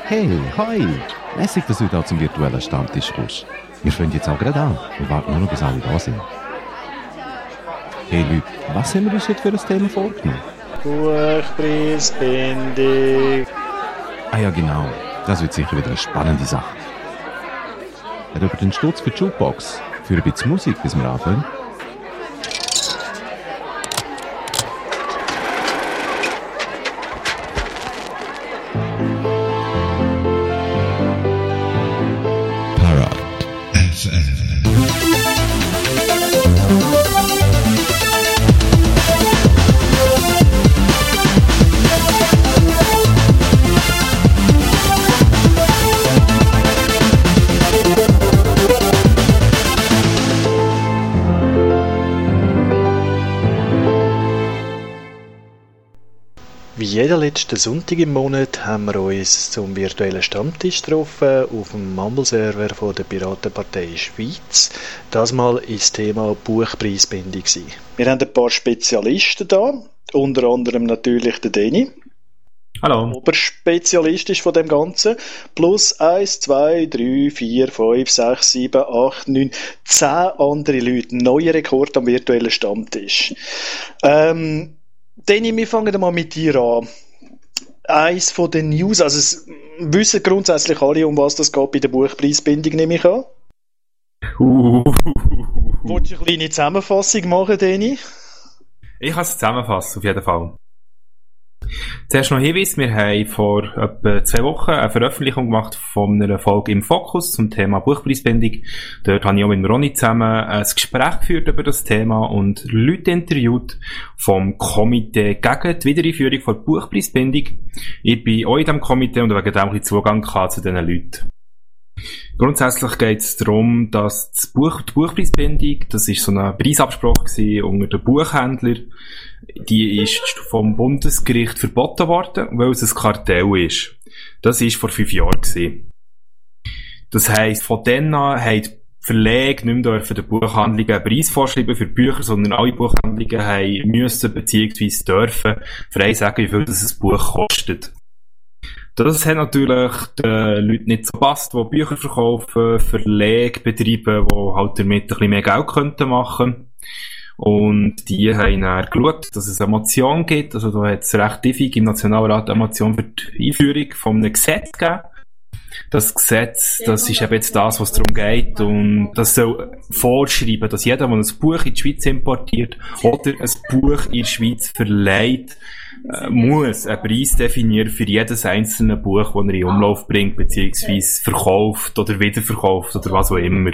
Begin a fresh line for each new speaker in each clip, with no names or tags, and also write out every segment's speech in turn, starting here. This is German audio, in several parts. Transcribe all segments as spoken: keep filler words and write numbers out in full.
Hey, hi! Lässig, dass du da zum virtuellen Stammtisch kommst. Wir fangen jetzt auch gerade an. Wir warten nur noch, bis alle da sind. Hey Leute, was haben wir uns heute für ein Thema vorgenommen?
Buchpreisbindung.
Ah ja, genau. Das wird sicher wieder eine spannende Sache. Hat über den Sturz für die Jukebox für ein bisschen Musik, bis wir anfangen?
Wie jeden letzten Sonntag im Monat haben wir uns zum virtuellen Stammtisch getroffen auf dem Mumble-Server von der Piratenpartei Schweiz. Das Mal ist das Thema Buchpreisbindung. Wir haben ein paar Spezialisten da, unter anderem natürlich den Deni.
Hallo.
Oberspezialist ist von dem Ganzen. Plus eins, zwei, drei, vier, fünf, sechs, sieben, acht, neun, zehn andere Leute. Neuer Rekord am virtuellen Stammtisch. Ähm, Deni, wir fangen mal mit dir an. Eins von den News, also es wissen grundsätzlich alle, um was das geht bei der Buchpreisbindung, nehme ich an.
Uh.
Wolltest du eine kleine Zusammenfassung machen, Deni?
Ich kann es zusammenfassen, auf jeden Fall. Zuerst noch Hinweis, wir haben vor etwa zwei Wochen eine Veröffentlichung gemacht von einer Folge im Fokus zum Thema Buchpreisbindung. Dort habe ich auch mit Ronny zusammen ein Gespräch geführt über das Thema und Leute interviewt vom Komitee gegen die Wiedereinführung von Buchpreisbindung. Ich bin auch in diesem Komitee und wegen dem ein bisschen Zugang zu diesen Leuten. Grundsätzlich geht es darum, dass das Buch, die Buchpreisbindung, das ist so ein Preisabsprache unter den Buchhändlern, die ist vom Bundesgericht verboten worden, weil es ein Kartell ist. Das war vor fünf Jahren gewesen. Das heisst, von dann an haben die Verlage nicht mehr dürfen den Buchhandlungen einen Preis vorschreiben für Bücher, sondern alle Buchhandlungen haben müssen bzw. dürfen frei sagen, wie viel das ein Buch kostet. Das hat natürlich den Leuten nicht so gepasst, die Bücher verkaufen, Verlage betreiben, die halt damit ein bisschen mehr Geld könnten machen. Und die haben dann geschaut, dass es eine Motion gibt. Also da hat es recht diffig im Nationalrat eine Motion für die Einführung von einem Gesetz gegeben. Das Gesetz, das ist eben jetzt das, was darum geht. Und das soll vorschreiben, dass jeder, der ein Buch in die Schweiz importiert oder ein Buch in die Schweiz verleiht, äh, muss einen Preis definieren für jedes einzelne Buch, das er in Umlauf bringt, beziehungsweise verkauft oder wiederverkauft oder was auch immer.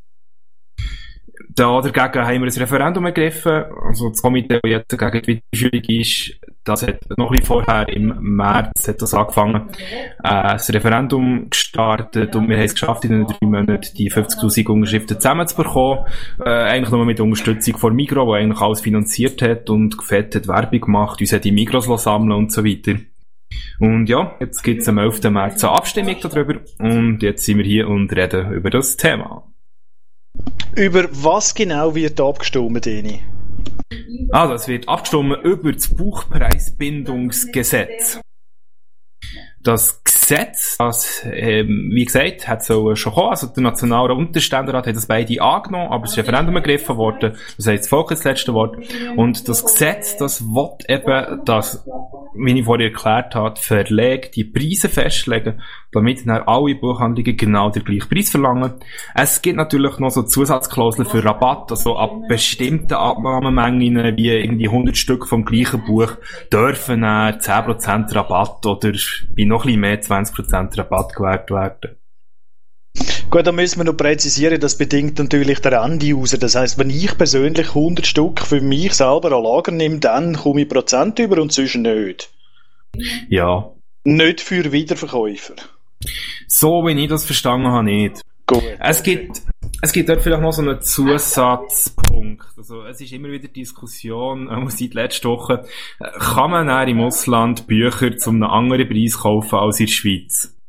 Da dagegen haben wir ein Referendum ergriffen. Also das Komitee, das jetzt gegen die Wiedereinführung ist, das hat noch ein bisschen vorher, im März hat das angefangen, äh, das Referendum gestartet und wir haben es geschafft, in den drei Monaten die fünfzigtausend Unterschriften zusammenzubekommen. Äh, eigentlich nur mit der Unterstützung von Migros, die eigentlich alles finanziert hat und fett hat Werbung gemacht, uns hat die Migros sammeln und so weiter. Und ja, jetzt gibt es am elften März eine Abstimmung darüber und jetzt sind wir hier und reden über das Thema.
Über was genau wird abgestimmt, Deni?
Also, es wird abgestimmt über das Buchpreisbindungsgesetz. Das Gesetz, das, ähm, wie gesagt, hat so schon kommen. Also, der Nationalrat und der Ständerat haben das beide angenommen, aber das Referendum ergriffen worden. Das heißt, das Volk ist das letzte Wort. Und das Gesetz, das will eben, dass, wie ich vorhin erklärt habe, die Verlage die Preise festlegen, damit dann alle Buchhandlungen genau den gleichen Preis verlangen. Es gibt natürlich noch so Zusatzklauseln für Rabatt, also ab bestimmten Abnahmemengen, wie irgendwie hundert Stück vom gleichen Buch, dürfen dann zehn Prozent Rabatt oder bei noch ein bisschen mehr zwanzig Prozent Rabatt gewährt werden.
Gut, da müssen wir noch präzisieren, das bedingt natürlich der End-User. Das heisst, wenn ich persönlich hundert Stück für mich selber an Lager nehme, dann komme ich Prozent über und sonst nicht.
Ja.
Nicht für Wiederverkäufer.
So, wie ich das verstanden habe, nicht.
Gut.
Es gibt, es gibt dort vielleicht noch so einen Zusatzpunkt. Also, es ist immer wieder Diskussion, auch seit letzter Woche. Kann man dann im Ausland Bücher zu einem anderen Preis kaufen als in der Schweiz?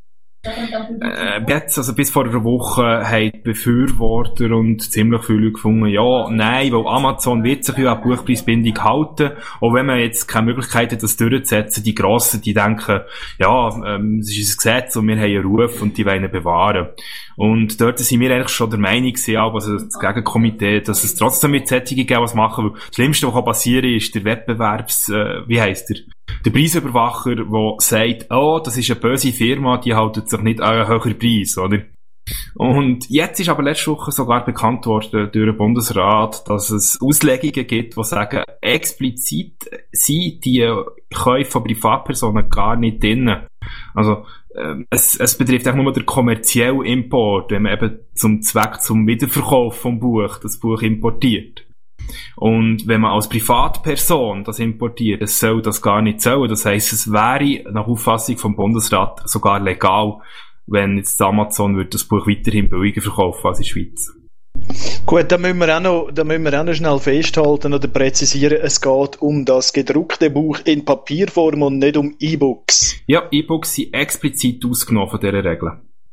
Äh, jetzt, also bis vor einer Woche, haben die Befürworter und ziemlich viele Leute gefunden, ja, nein, weil Amazon wird sich ja an die Buchpreisbindung halten, auch wenn man jetzt keine Möglichkeit hat, das durchzusetzen. Die Grossen, die denken, ja, ähm, es ist ein Gesetz und wir haben einen Ruf und die wollen ihn bewahren. Und dort sind wir eigentlich schon der Meinung gewesen, also das Gegenkomitee, dass es trotzdem mit Sättigen geben, was machen, weil das Schlimmste, was passieren kann, ist der Wettbewerbs, äh, wie heisst der? Der Preisüberwacher, der sagt, oh, das ist eine böse Firma, die haltet sich nicht an einen höheren Preis, oder? Und jetzt ist aber letzte Woche sogar bekannt worden durch den Bundesrat, dass es Auslegungen gibt, die sagen, explizit sind die Käufe von Privatpersonen gar nicht drin. Also, äh, es, es betrifft auch nur den kommerziellen Import, wenn man eben zum Zweck zum Wiederverkauf vom Buch das Buch importiert. Und wenn man als Privatperson das importiert, das soll das gar nicht zählen. Das heisst, es wäre nach Auffassung vom Bundesrat sogar legal, wenn jetzt Amazon würde das Buch weiterhin billiger verkaufen als in der Schweiz.
Gut, da müssen wir auch noch, da müssen wir auch noch schnell festhalten oder präzisieren, es geht um das gedruckte Buch in Papierform und nicht um E-Books.
Ja, E-Books sind explizit ausgenommen von dieser Regel.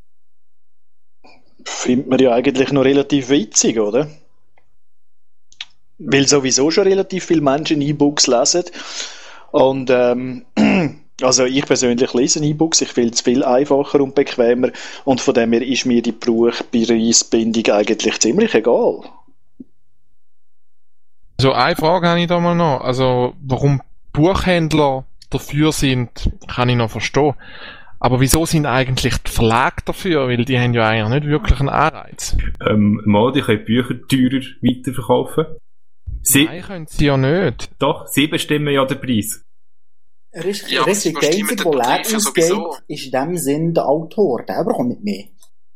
Findet man ja eigentlich noch relativ witzig, oder? Weil sowieso schon relativ viele Menschen E-Books lesen. Und ähm, also ich persönlich lese E-Books, ich finde es viel einfacher und bequemer. Und von dem her ist mir die Buchpreisbindung eigentlich ziemlich egal.
Also eine Frage habe ich da mal noch. Also warum Buchhändler dafür sind, kann ich noch verstehen. Aber wieso sind eigentlich die Verlage dafür? Weil die haben ja eigentlich nicht wirklich einen Anreiz.
Ähm, mal, die können Bücher teurer weiterverkaufen. Sie,
Nein, können sie ja nicht.
Doch, sie bestimmen ja den Preis.
Richtig,
Ja,
richtig. Der Einzige, der leer ausgeht, ist in dem Sinn der Autor. Der bekommt nicht mehr.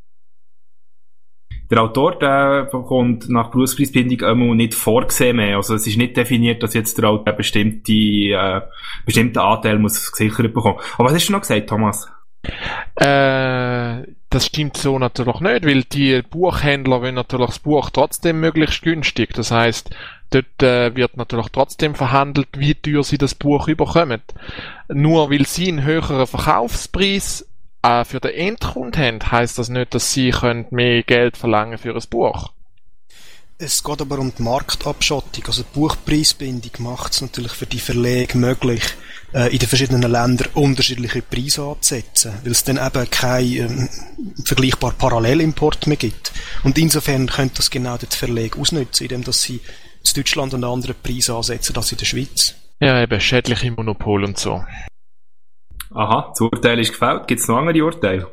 Der Autor, der bekommt nach Berufspreisbindung immer nicht vorgesehen mehr. Also es ist nicht definiert, dass jetzt der Autor bestimmte, äh, bestimmte Anteil muss gesichert bekommen. Aber was hast du noch gesagt, Thomas?
Äh, das stimmt so natürlich nicht, weil die Buchhändler wollen natürlich das Buch trotzdem möglichst günstig. Das heisst, dort äh, wird natürlich trotzdem verhandelt, wie teuer sie das Buch überkommen. Nur weil sie einen höheren Verkaufspreis äh, für den Endkunden haben, heisst das nicht, dass sie können mehr Geld verlangen für ein Buch.
Es geht aber um die Marktabschottung. Also die Buchpreisbindung macht es natürlich für die Verlage möglich, äh, in den verschiedenen Ländern unterschiedliche Preise anzusetzen, weil es dann eben keinen ähm, vergleichbar Parallelimport mehr gibt. Und insofern könnte das genau die Verlage ausnutzen, indem dass sie in Deutschland einen anderen Preis ansetzen als in der Schweiz.
Ja, eben schädliche Monopol und so.
Aha, das Urteil ist gefällt. Gibt es noch andere Urteile?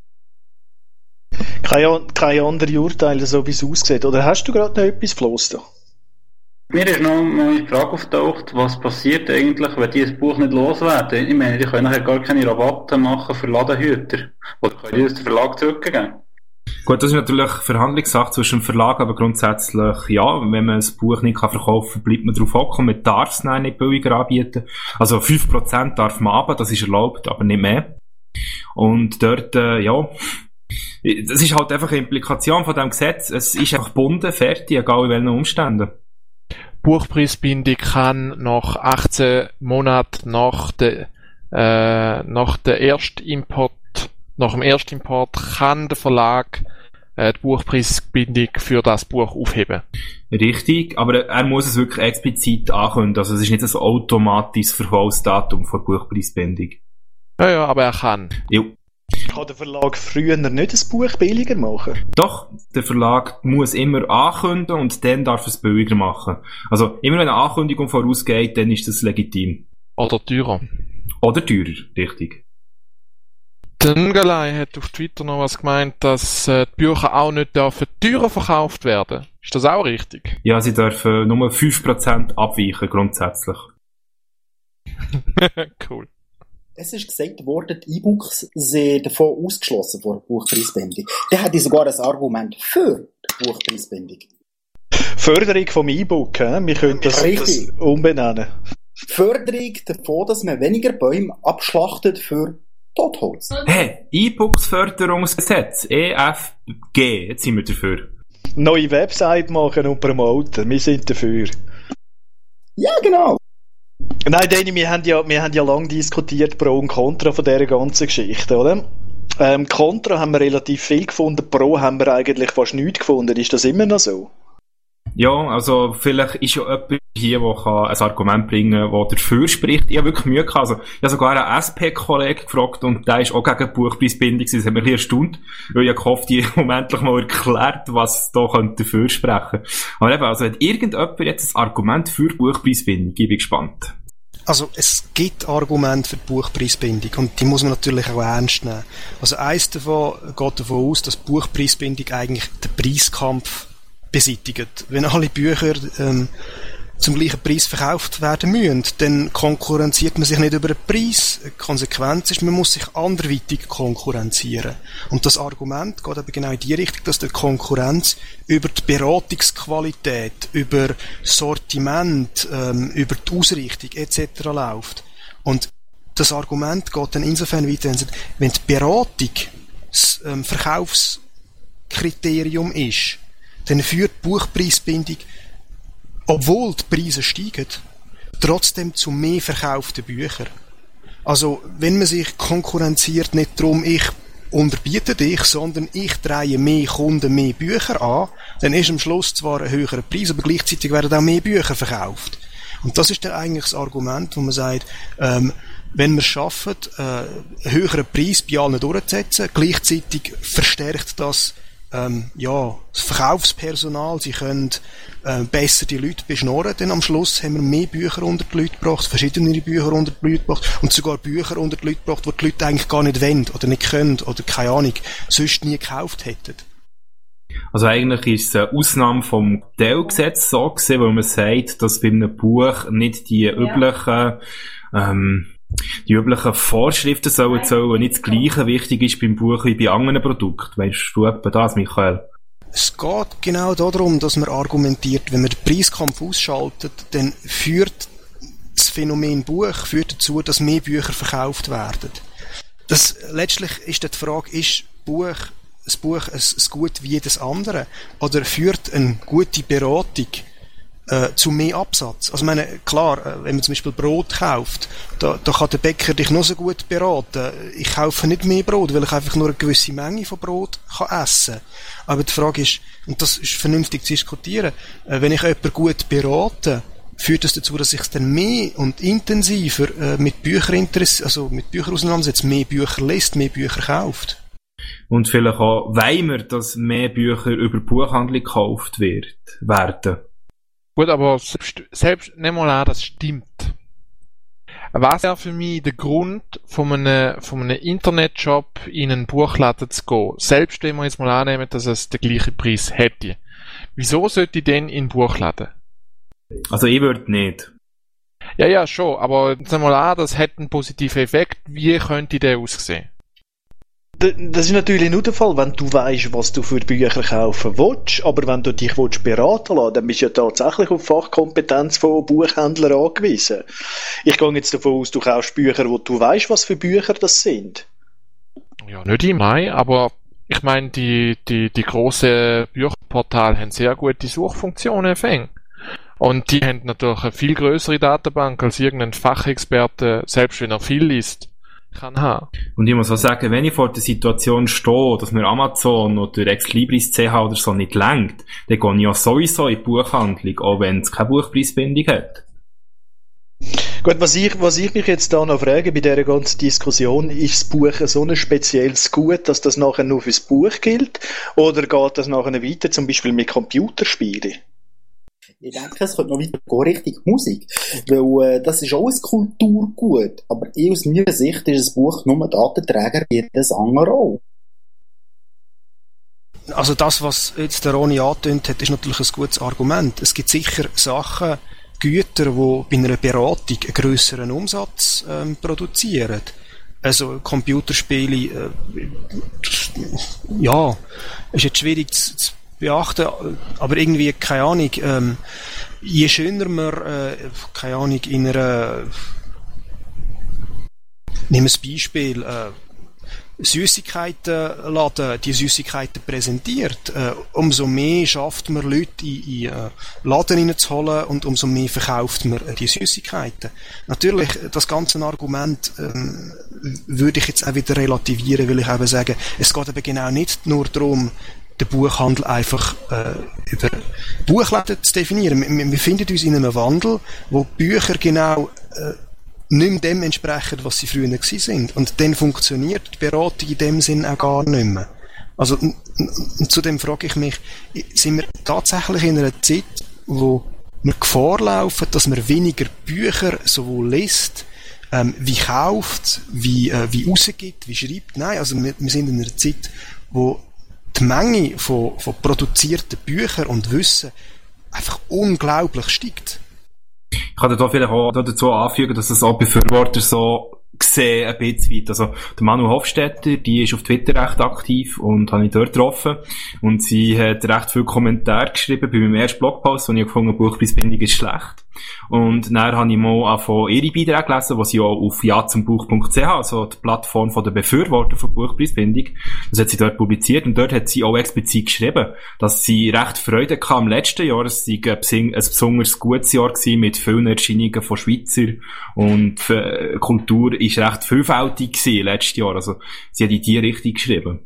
Keine, keine andere Urteile, so wie es aussieht. Oder hast du gerade noch etwas, Floss?
Mir ist noch mal die Frage auftaucht, was passiert eigentlich, wenn die das Buch nicht loswerden? Ich meine, die können nachher gar keine Rabatte machen für Ladenhüter. Oder können die das den Verlag zurückgeben?
Gut, das ist natürlich Verhandlungssache zwischen dem Verlag, aber grundsätzlich, ja, wenn man das Buch nicht kann verkaufen kann, bleibt man drauf hocken. Man darf es nicht billiger anbieten. Also fünf Prozent darf man haben, das ist erlaubt, aber nicht mehr. Und dort, äh, ja, das ist halt einfach eine Implikation von diesem Gesetz. Es ist einfach gebunden, fertig, egal in welchen Umständen.
Buchpreisbindung kann nach achtzehn Monaten nach der, äh, nach der Erstimport, nach dem Erstimport kann der Verlag äh, die Buchpreisbindung für das Buch aufheben.
Richtig, aber er muss es wirklich explizit ankündigen. Also es ist nicht ein automatisches Verkaufsdatum für Buchpreisbindung.
Ja, ja, aber er kann.
Jo.
Kann der Verlag früher nicht ein Buch billiger machen?
Doch, der Verlag muss immer ankündigen und dann darf er es billiger machen. Also immer wenn eine Ankündigung vorausgeht, dann ist das legitim.
Oder teurer.
Oder teurer, richtig.
Der Ngalai hat auf Twitter noch was gemeint, dass äh, die Bücher auch nicht dürfen teurer verkauft werden. Ist das auch richtig?
Ja, sie dürfen nur fünf Prozent abweichen, grundsätzlich.
Cool.
Es ist gesagt worden, die E-Books sind davon ausgeschlossen vor der Buchpreisbindung. Der hat sogar ein Argument für die Buchpreisbindung.
Förderung vom E-Book, he? Wir können das, das umbenennen.
Förderung davon, dass man weniger Bäume abschlachtet für Totholz.
Hey, E-Books-Förderungsgesetz, E F G, jetzt sind wir dafür.
Neue Website machen und promoten, wir sind dafür.
Ja, genau.
Nein, Danny, wir haben ja, wir haben ja lange diskutiert pro und contra von dieser ganzen Geschichte, oder? Ähm, Contra haben wir relativ viel gefunden, Pro haben wir eigentlich fast nichts gefunden. Ist das immer noch so?
Ja, also vielleicht ist ja jemand hier, der ein Argument bringen kann, das dafür spricht. Ich habe wirklich Mühe gehabt. Also, ich habe sogar einen S P-Kollegen gefragt und der ist auch gegen die Buchpreisbindung. Das hat mich ein bisschen erstaunt, weil ich gehofft, ich habe endlich mal erklärt, was da dafür sprechen könnte. Aber eben, also hat irgendjemand jetzt ein Argument für die Buchpreisbindung? Ich bin gespannt.
Also es gibt Argumente für die Buchpreisbindung und die muss man natürlich auch ernst nehmen. Also eins davon geht davon aus, dass die Buchpreisbindung eigentlich den Preiskampf beseitigt. Wenn alle Bücher ähm, zum gleichen Preis verkauft werden müssen, dann konkurrenziert man sich nicht über den Preis. Die Konsequenz ist, man muss sich anderweitig konkurrenzieren. Und das Argument geht aber genau in die Richtung, dass die Konkurrenz über die Beratungsqualität, über Sortiment, ähm, über die Ausrichtung et cetera läuft. Und das Argument geht dann insofern weiter, wenn die Beratung das ähm, Verkaufskriterium ist, dann führt die Buchpreisbindung, obwohl die Preise steigen, trotzdem zu mehr verkauften Büchern. Also, wenn man sich konkurrenziert, nicht darum, ich unterbiete dich, sondern ich drehe mehr Kunden, mehr Bücher an, dann ist am Schluss zwar ein höherer Preis, aber gleichzeitig werden auch mehr Bücher verkauft. Und das ist dann eigentlich das Argument, wo man sagt, ähm, wenn wir es schaffen, äh, einen höheren Preis bei allen durchzusetzen, gleichzeitig verstärkt das Ähm, ja, das Verkaufspersonal, sie können äh, besser die Leute beschnorren, denn am Schluss haben wir mehr Bücher unter die Leute gebracht, verschiedene Bücher unter die Leute gebracht und sogar Bücher unter die Leute gebracht, die die Leute eigentlich gar nicht wollen oder nicht können oder keine Ahnung, sonst nie gekauft hätten.
Also eigentlich ist es eine Ausnahme vom Teilgesetz so gesehen, weil man sagt, dass bei einem Buch nicht die ja. üblichen ähm, die üblichen Vorschriften sollen, sollen nicht das Gleiche wichtig ist beim Buch wie bei anderen Produkten. Weißt du etwa das, Michael?
Es geht genau darum, dass man argumentiert, wenn man den Preiskampf ausschaltet, dann führt das Phänomen Buch führt dazu, dass mehr Bücher verkauft werden. Das, letztlich ist die Frage, ist Buch, das Buch ein, ein Gut wie jedes andere? Oder führt eine gute Beratung Äh, zu mehr Absatz? Also, ich meine, klar, äh, wenn man zum Beispiel Brot kauft, da, da kann der Bäcker dich noch so gut beraten. Ich kaufe nicht mehr Brot, weil ich einfach nur eine gewisse Menge von Brot kann essen. Aber die Frage ist, und das ist vernünftig zu diskutieren, äh, wenn ich jemanden gut berate, führt das dazu, dass ich es dann mehr und intensiver äh, mit Büchern interessiert, also mit Büchern auseinandersetzt, mehr Bücher liest, mehr Bücher kauft.
Und vielleicht auch, wollen wir, dass mehr Bücher über Buchhandlung gekauft wird, werden.
Gut, aber selbst, selbst nehmen wir an, das stimmt. Was wäre für mich der Grund, von einem, von einem Internetshop in einen Buchladen zu gehen? Selbst wenn wir jetzt mal annehmen, dass es den gleichen Preis hätte. Wieso sollte ich denn in einen Buchladen?
Also ich würde nicht.
Ja, ja, schon, aber nehmen wir mal an, das hätte einen positiven Effekt. Wie könnte der aussehen?
Das ist natürlich nur der Fall, wenn du weißt, was du für Bücher kaufen willst, aber wenn du dich willst beraten lassen, dann bist du ja tatsächlich auf Fachkompetenz von Buchhändlern angewiesen. Ich gehe jetzt davon aus, du kaufst Bücher, wo du weißt, was für Bücher das sind.
Ja, nicht immer, aber ich meine, die, die, die grossen Bücherportale haben sehr gute Suchfunktionen empfangen. Und die haben natürlich eine viel größere Datenbank als irgendein Fachexperte, selbst wenn er viel liest, kann haben.
Und ich muss auch sagen, wenn ich vor der Situation stehe, dass mir Amazon oder Exlibris Punkt C H oder so nicht lenkt, dann gehe ich ja sowieso in die Buchhandlung, auch wenn es keine Buchpreisbindung hat.
Gut, was ich, was ich mich jetzt da noch frage bei dieser ganzen Diskussion, ist das Buch so ein spezielles Gut, dass das nachher nur fürs Buch gilt? Oder geht das nachher weiter, zum Beispiel mit Computerspielen?
Ich denke, es könnte noch weiter gehen, Richtung Musik. Weil, äh, das ist auch ein Kulturgut. Aber ich, aus meiner Sicht ist ein Buch nur ein Datenträger wie das andere auch.
Also das, was jetzt der Ronny angetönt hat, ist natürlich ein gutes Argument. Es gibt sicher Sachen, Güter, die bei einer Beratung einen grösseren Umsatz ähm, produzieren. Also Computerspiele, äh, ja, ist jetzt schwierig zu, zu beachten, aber irgendwie, keine Ahnung, ähm, je schöner man, äh, keine Ahnung, in einer, nehmen wir ein Beispiel, äh, Süßigkeitenladen die Süßigkeiten präsentiert, äh, umso mehr schafft man Leute in, in äh, Laden reinzuholen und umso mehr verkauft man äh, die Süßigkeiten. Natürlich, das ganze Argument ähm, würde ich jetzt auch wieder relativieren, weil ich eben sage, es geht eben genau nicht nur darum, den Buchhandel einfach äh, über Buchläden zu definieren. Wir, wir finden uns in einem Wandel, wo Bücher genau äh, nicht mehr dem entsprechen, was sie früher gewesen sind. Und dann funktioniert die Beratung in dem Sinn auch gar nicht mehr. Also, und, und zudem frage ich mich, sind wir tatsächlich in einer Zeit, wo wir Gefahr laufen, dass man weniger Bücher sowohl liest, ähm, wie kauft, wie, äh, wie rausgibt, wie schreibt? Nein, also wir, wir sind in einer Zeit, wo die Menge von, von produzierten Büchern und Wissen einfach unglaublich steigt.
Ich kann da vielleicht auch dazu anfügen, dass es auch Befürworter so sehen, ein bisschen weit. Also, der Manu Hofstetter, die ist auf Twitter recht aktiv und habe ich dort getroffen. Und sie hat recht viele Kommentare geschrieben bei meinem ersten Blogpost, wo ich gefunden habe, Buchpreisbindung ist schlecht. Und dann habe ich mal von ihre Beiträge gelesen, die sie auch auf ja zum Buch punkt c h, also die Plattform von der Befürworter von Buchpreisbindung, das hat sie dort publiziert. Und dort hat sie auch explizit geschrieben, dass sie recht Freude hatte im letzten Jahr. Es war ein besonders gutes Jahr gewesen, mit vielen Erscheinungen von Schweizer. Und die Kultur war recht vielfältig gewesen letztes Jahr. Also, sie hat in die Richtung geschrieben.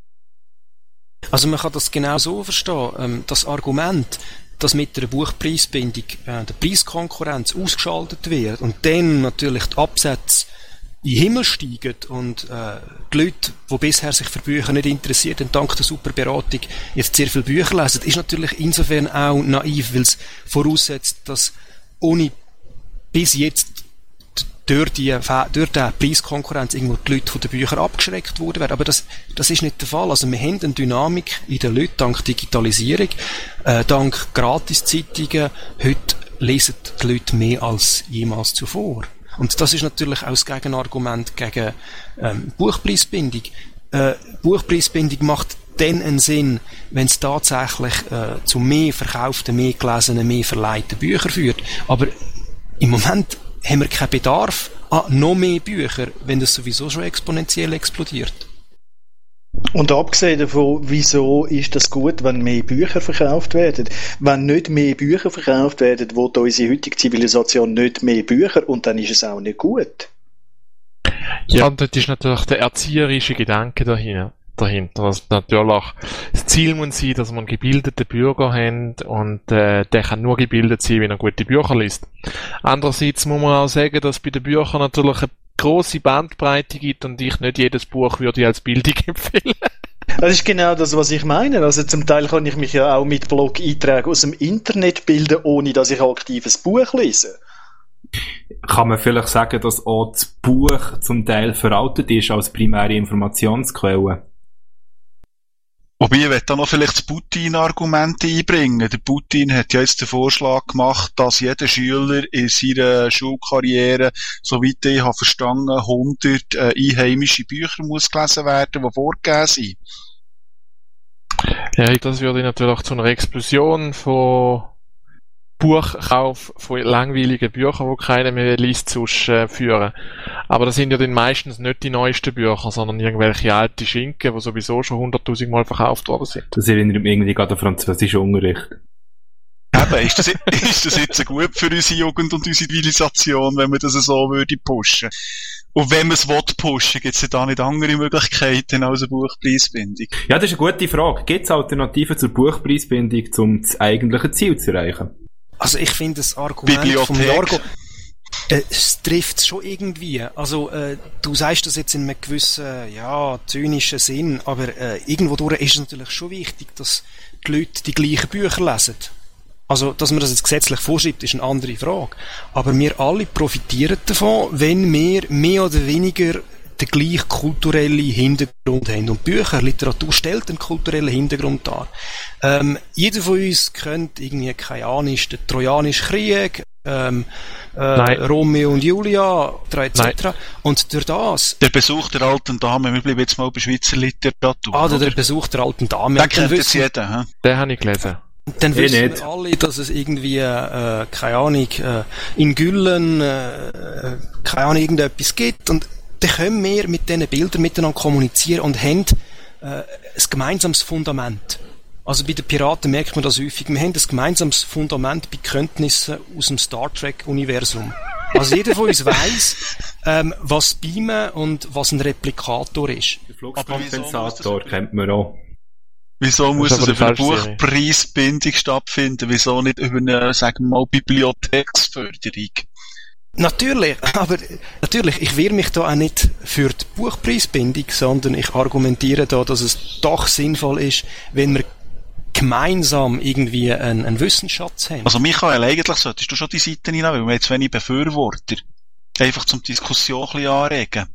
Also, man kann das genau so verstehen. Ähm, das Argument, dass mit der Buchpreisbindung äh, der Preiskonkurrenz ausgeschaltet wird und dann natürlich die Absätze in den Himmel steigen und äh, die Leute, die bisher sich für Bücher nicht interessiert und dank der super Beratung jetzt sehr viele Bücher lesen, ist natürlich insofern auch naiv, weil es voraussetzt, dass ohne bis jetzt durch die, durch die Preiskonkurrenz irgendwo die Leute von den Büchern abgeschreckt worden werden. Aber das, das ist nicht der Fall. Also wir haben eine Dynamik in den Leuten dank Digitalisierung, äh, dank Gratiszeitungen. Heute lesen die Leute mehr als jemals zuvor. Und das ist natürlich auch das Gegenargument gegen ähm, Buchpreisbindung. Äh, Buchpreisbindung macht dann einen Sinn, wenn es tatsächlich äh, zu mehr verkauften, mehr gelesenen, mehr verleihten Büchern führt. Aber im Moment haben wir keinen Bedarf an noch mehr Büchern, wenn das sowieso schon exponentiell explodiert.
Und abgesehen davon, wieso ist das gut, wenn mehr Bücher verkauft werden? Wenn nicht mehr Bücher verkauft werden, will unsere heutige Zivilisation nicht mehr Bücher und dann ist es auch nicht gut.
Ja, und das ist natürlich der erzieherische Gedanke dahinter. dahinter. Also natürlich, das Ziel muss sein, dass man gebildete Bürger haben und äh, der kann nur gebildet sein, wenn er gute Bücher liest. Andererseits muss man auch sagen, dass bei den Büchern natürlich eine grosse Bandbreite gibt und ich nicht jedes Buch würde ich als Bildung empfehlen.
Das ist genau das, was ich meine. Also zum Teil kann ich mich ja auch mit Blog-Einträgen aus dem Internet bilden, ohne dass ich aktiv ein Buch lese.
Kann man vielleicht sagen, dass auch das Buch zum Teil veraltet ist als primäre Informationsquelle?
Wobei, ich möchte da noch vielleicht das Putin-Argument einbringen. Der Putin hat ja jetzt den Vorschlag gemacht, dass jeder Schüler in seiner Schulkarriere, soweit ich habe verstanden, hundert äh, einheimische Bücher muss gelesen werden, die vorgegeben sind.
Ja, das würde natürlich zu einer Explosion von Buchkauf von langweiligen Büchern, die keiner mehr liest, sonst, äh, führen. Aber das sind ja dann meistens nicht die neuesten Bücher, sondern irgendwelche alte Schinken, die sowieso schon hunderttausend Mal verkauft worden sind.
Das erinnert mich irgendwie gerade an französischen Unterricht.
Eben, ist das, ist das jetzt gut für unsere Jugend und unsere Zivilisation, wenn man das so würde pushen? Und wenn man es pushen will, gibt es da nicht andere Möglichkeiten als eine Buchpreisbindung?
Ja, das ist eine gute Frage. Gibt es Alternativen zur Buchpreisbindung, um das eigentliche Ziel zu erreichen?
Also ich finde das Argument
Bibliothek.
vom Largo, äh, es trifft es schon irgendwie. Also äh, du sagst das jetzt in einem gewissen, ja, zynischen Sinn, aber äh, irgendwo durch ist es natürlich schon wichtig, dass die Leute die gleichen Bücher lesen. Also, dass man das jetzt gesetzlich vorschreibt, ist eine andere Frage. Aber wir alle profitieren davon, wenn wir mehr oder weniger den gleichen kulturellen Hintergrund haben. Und Bücher, Literatur stellt einen kulturellen Hintergrund dar. Ähm, jeder von uns kennt irgendwie, keine Ahnung, den Trojanischen Krieg, ähm, äh, Romeo und Julia, et cetera. Und durch das...
Der Besuch der alten Dame, wir bleiben jetzt mal bei Schweizer Literatur.
Ah, der, der Besuch der alten Dame.
Den kennt jetzt jeder, hä?
Den habe ich gelesen.
Dann wissen
nicht.
wir alle, dass es irgendwie, äh, keine Ahnung, äh, in Güllen, äh, keine Ahnung, irgendetwas gibt und dann können wir mit diesen Bildern miteinander kommunizieren und haben äh, ein gemeinsames Fundament. Also bei den Piraten merkt man das häufig. Wir haben ein gemeinsames Fundament bei Kenntnissen aus dem Star Trek-Universum. Also jeder von uns weiss, ähm, was Beamen und was ein Replikator ist.
Der Fluxkompensator kennt man auch.
Wieso muss
Das
das
ist
über
aber
eine
eine falsche
Buchpreisbindung stattfinden? Wieso nicht über eine, sagen wir mal, Bibliotheksförderung?
Natürlich, aber natürlich, ich wehre mich da auch nicht für die Buchpreisbindung, sondern ich argumentiere da, dass es doch sinnvoll ist, wenn wir gemeinsam irgendwie einen, einen Wissensschatz haben.
Also Michael, eigentlich solltest du schon die Seite hineinnehmen, weil wir jetzt wenig Befürworter. Einfach zum Diskussion ein bisschen anregen.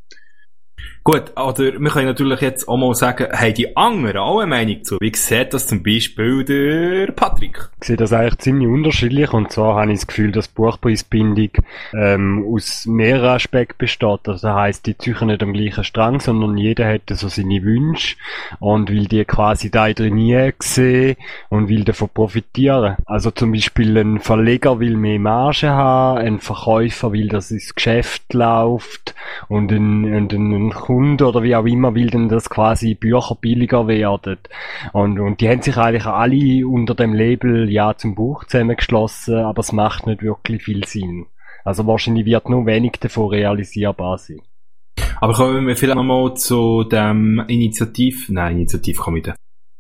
Gut, oder wir können natürlich jetzt auch mal sagen, haben die anderen auch eine Meinung zu? Wie sieht das zum Beispiel der Patrick?
Ich sehe das eigentlich ziemlich unterschiedlich, und zwar habe ich das Gefühl, dass die Buchpreisbindung ähm, aus mehreren Aspekten besteht. Also das heisst, die ziehen nicht am gleichen Strang, sondern jeder hat so seine Wünsche und will die quasi da drin nie sehen und will davon profitieren. Also zum Beispiel ein Verleger will mehr Marge haben, ein Verkäufer will, dass das Geschäft läuft, und ein, und ein Kunde oder wie auch immer will dann, dass quasi Bücher billiger werden. Und, und die haben sich eigentlich alle unter dem Label Ja zum Buch zusammengeschlossen, aber es macht nicht wirklich viel Sinn. Also wahrscheinlich wird nur wenig davon realisierbar sein.
Aber kommen wir vielleicht mal zu dem Initiativ, nein, Initiativkomitee.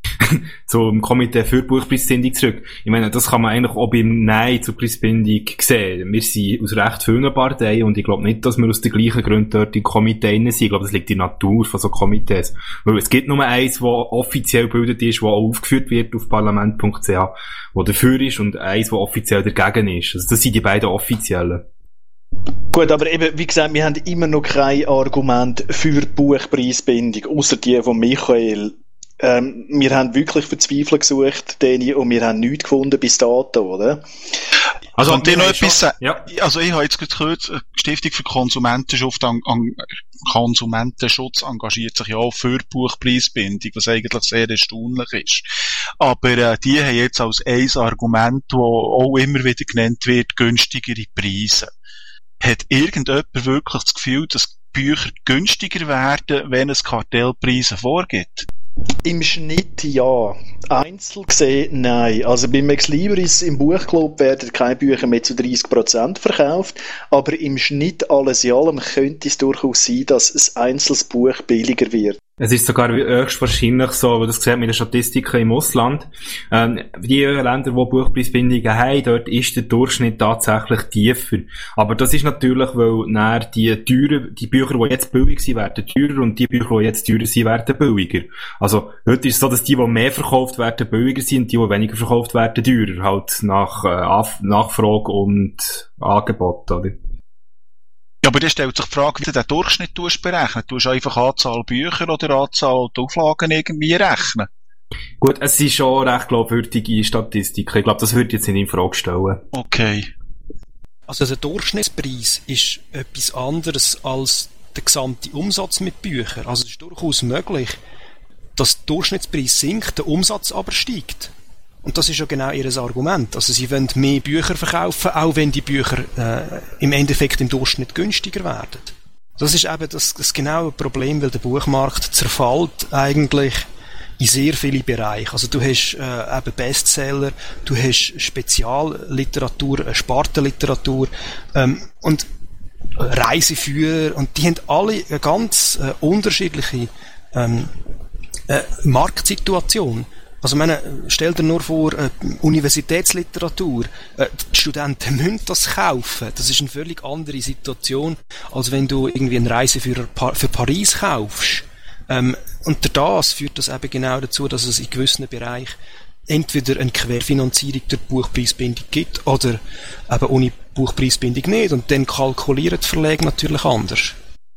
Zum Komitee für Buchpreisbindung zurück. Ich meine, das kann man eigentlich auch beim Nein zur Preisbindung sehen. Wir sind aus recht vielen Parteien und ich glaube nicht, dass wir aus den gleichen Gründen dort in Komiteen sind. Ich glaube, das liegt in der Natur von so Komitees. Weil es gibt nur eins, das offiziell gebildet ist, das auch aufgeführt wird auf parlament punkt c h, das dafür ist, und eins, das offiziell dagegen ist. Also das sind die beiden offiziellen.
Gut, aber eben, wie gesagt, wir haben immer noch kein Argument für die Buchpreisbindung, außer die von Michael. Ähm, wir haben wirklich Verzweiflung gesucht, Dani, und wir haben nichts gefunden bis dato, oder?
Also, und dir noch etwas sagen?
Ja.
Also, ich habe jetzt gehört, die Stiftung für Konsumentenschutz, an, an, Konsumentenschutz engagiert sich ja auch für Buchpreisbindung, was eigentlich sehr erstaunlich ist. Aber äh, die haben jetzt als ein Argument, das auch immer wieder genannt wird, günstigere Preise. Hat irgendjemand wirklich das Gefühl, dass Bücher günstiger werden, wenn es Kartellpreise vorgibt?
Im Schnitt ja. Einzeln gesehen nein. Also beim Ex Libris im Buchclub werden keine Bücher mehr zu dreißig Prozent verkauft, aber im Schnitt alles in allem könnte es durchaus sein, dass ein einzelnes Buch billiger wird.
Es ist sogar höchstwahrscheinlich so, weil das sieht man in den Statistiken im Ausland. Ähm, die Länder, die Buchpreisbindungen haben, dort ist der Durchschnitt tatsächlich tiefer. Aber das ist natürlich, weil näher die teuren, die Bücher, die jetzt billig sind, werden teurer, und die Bücher, die jetzt teurer sind, werden billiger. Also, heute ist es so, dass die, die mehr verkauft werden, billiger sind, und die, die weniger verkauft werden, teurer. Halt nach äh, Nachfrage und Angebot, oder?
Ja, aber dann stellt sich die Frage, wie du den Durchschnitt berechnen. Du hast einfach Anzahl Bücher oder Anzahl Auflagen irgendwie rechnen.
Gut, es sind schon recht glaubwürdige Statistiken. Ich glaube, das würde ich jetzt nicht in Frage stellen.
Okay.
Also der Durchschnittspreis ist etwas anderes als der gesamte Umsatz mit Büchern. Also es ist durchaus möglich, dass der Durchschnittspreis sinkt, der Umsatz aber steigt. Und das ist ja genau ihr Argument. Also sie wollen mehr Bücher verkaufen, auch wenn die Bücher äh, im Endeffekt im Durchschnitt günstiger werden. Das ist eben das, das genaue Problem, weil der Buchmarkt zerfällt eigentlich in sehr viele Bereiche. Also du hast äh, eben Bestseller, du hast Spezialliteratur, äh, Spartenliteratur ähm, und Reiseführer, und die haben alle eine ganz äh, unterschiedliche ähm, äh, Marktsituation. Also, ich meine, stell dir nur vor, äh, Universitätsliteratur, äh, die Studenten müssen das kaufen. Das ist eine völlig andere Situation, als wenn du irgendwie eine Reise für, für Paris kaufst. Ähm, und durch das führt das eben genau dazu, dass es in gewissen Bereichen entweder eine Querfinanzierung durch die Buchpreisbindung gibt oder eben ohne Buchpreisbindung nicht. Und dann kalkulieren die Verlage natürlich anders.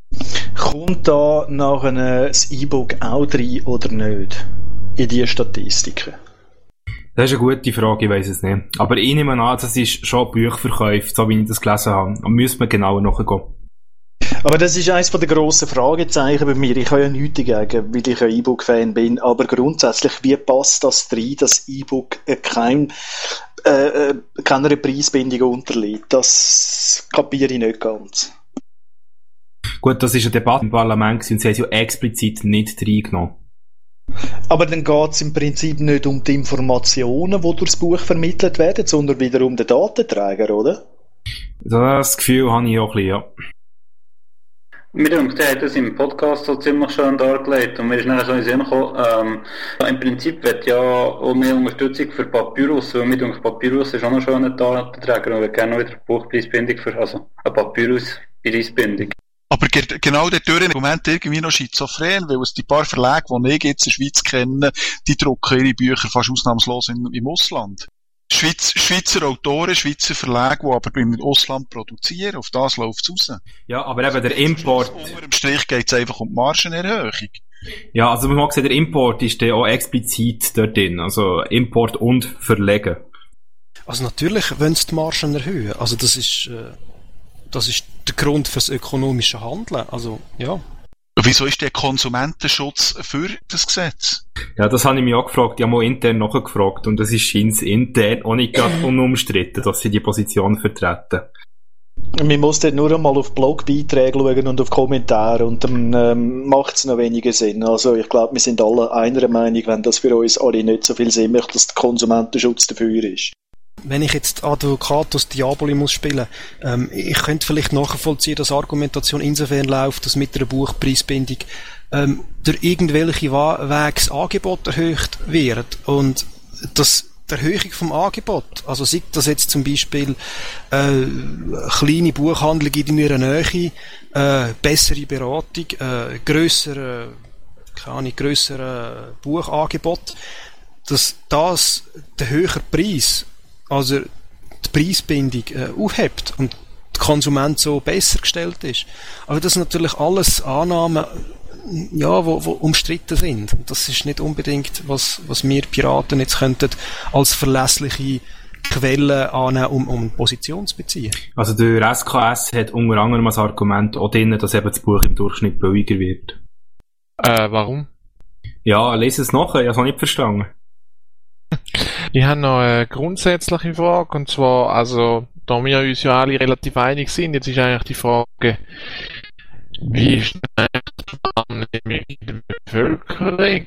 Kommt da nachher das E-Book auch rein oder nicht? In die Statistiken?
Das ist eine gute Frage, ich weiss es nicht. Aber ich nehme an, das ist schon Bücherverkäufe, so wie ich das gelesen habe. Da müssen wir genauer nachgehen.
Aber das ist eines der grossen Fragezeichen bei mir. Ich habe ja nichts dagegen, weil ich ein E-Book-Fan bin. Aber grundsätzlich, wie passt das rein, dass E-Book kein, äh, keiner Preisbindung unterliegt? Das kapiere ich nicht ganz.
Gut, das ist eine Debatte im Parlament gewesen, und sie haben es ja explizit nicht reingenommen. Aber
dann geht es im Prinzip nicht um die Informationen, die durchs Buch vermittelt werden, sondern wieder um den Datenträger, oder?
Das Gefühl habe ich auch ein bisschen, ja.
Mir denkt, der hat das im Podcast so ziemlich schön dargelegt und mir ist nachher so in den Sinn gekommen, ähm, im Prinzip wird ja auch mehr Unterstützung für Papyrus, weil mir denkt, Papyrus ist auch ein schöner Datenträger und wir gerne wieder eine Buchpreisbindung für, also eine Papyrus-Preisbindung.
Aber ge- genau dort durch ein Moment irgendwie noch schizophren, weil es die paar Verlage, die ich jetzt in der Schweiz kenne, die drucken ihre Bücher fast ausnahmslos in, im Ausland. Schweiz, Schweizer Autoren, Schweizer Verlage, die aber im Ausland produzieren, auf das läuft es raus.
Ja, aber eben der Import...
Unter dem Strich geht es einfach um die Margenerhöhung.
Ja, also man mag sagen, der Import ist ja auch explizit dort drin, also Import und Verlegen.
Also natürlich wollen sie die Margen erhöhen, also das ist, äh, das ist der Grund fürs ökonomische Handeln, also ja.
Wieso ist der Konsumentenschutz für das Gesetz?
Ja, das habe ich mich auch gefragt. Ich habe mal intern nachgefragt und es ist scheint intern auch nicht gerade unumstritten, dass sie die Position vertreten.
Man muss dort nur einmal auf Blogbeiträge schauen und auf Kommentare und dann ähm, macht es noch weniger Sinn. Also ich glaube, wir sind alle einer Meinung, wenn das für uns alle nicht so viel Sinn macht, dass der Konsumentenschutz dafür ist.
Wenn ich jetzt Advocatus Diaboli muss spielen, ähm, ich könnte vielleicht nachvollziehen, dass Argumentation insofern läuft, dass mit einer Buchpreisbindung ähm, durch irgendwelche Wege das Angebot erhöht wird und dass die Erhöhung vom Angebot, also sei das jetzt zum Beispiel äh, kleine Buchhandlung in ihrer Nähe, äh, bessere Beratung, äh, grössere, keine Ahnung, grössere Buchangebot, dass das der höhere Preis, also die Preisbindung äh, aufhebt und der Konsument so besser gestellt ist. Aber das sind natürlich alles Annahmen, ja, wo, wo umstritten sind. Das ist nicht unbedingt, was, was wir Piraten jetzt könnten als verlässliche Quelle annehmen, um, um eine Position zu beziehen.
Also der S K S hat unter anderem als Argument auch drin, dass eben das Buch im Durchschnitt billiger wird.
Äh, warum?
Ja, lese es nachher, ich habe es noch nicht verstanden.
Ich habe noch eine grundsätzliche Frage, und zwar, also, da wir uns ja alle relativ einig sind, jetzt ist eigentlich die Frage, wie ist die Wahrnehmung in der Bevölkerung?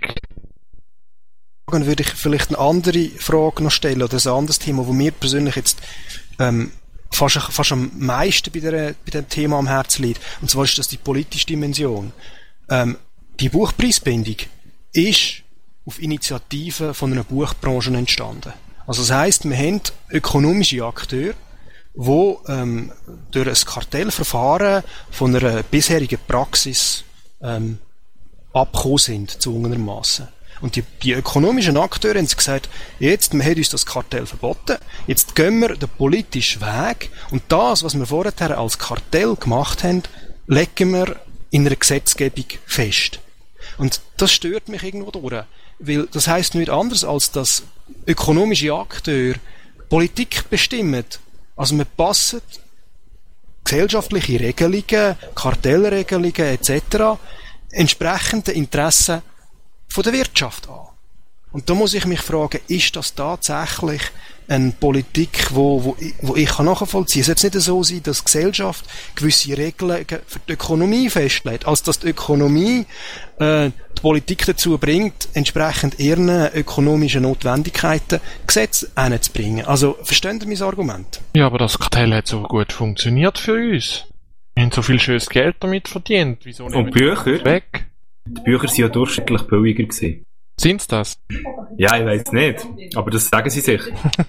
Dann würde ich vielleicht eine andere Frage noch stellen, oder ein anderes Thema, wo mir persönlich jetzt ähm, fast, fast am meisten bei, der, bei dem Thema am Herzen liegt, und zwar ist das die politische Dimension. Ähm, die Buchpreisbindung ist auf Initiativen von einer Buchbranche entstanden. Also das heisst, wir haben ökonomische Akteure, die ähm, durch ein Kartellverfahren von einer bisherigen Praxis ähm, abgekommen sind, zwungenermassen. Und die, die ökonomischen Akteure haben gesagt, jetzt, wir haben uns das Kartell verboten, jetzt gehen wir den politischen Weg und das, was wir vorher als Kartell gemacht haben, legen wir in einer Gesetzgebung fest. Und das stört mich irgendwo durch. Weil das heisst nicht anders, als dass ökonomische Akteure Politik bestimmen. Also wir passen gesellschaftliche Regelungen, Kartellregelungen et cetera entsprechend den Interessen von der Wirtschaft an. Und da muss ich mich fragen, ist das tatsächlich eine Politik, wo, wo, wo ich kann nachvollziehen kann? Es soll jetzt nicht so sein, dass die Gesellschaft gewisse Regeln für die Ökonomie festlegt, als dass die Ökonomie äh, die Politik dazu bringt, entsprechend ihren ökonomischen Notwendigkeiten Gesetze hinzubringen. Also, verstehen Sie mein Argument?
Ja, aber das Kartell hat so gut funktioniert für uns. Wir haben so viel schönes Geld damit verdient. Wieso
Und Bücher?
Weg?
Die Bücher sind ja durchschnittlich billiger gewesen.
Sind's das?
Ja, ich weiss nicht. Aber das sagen sie sich.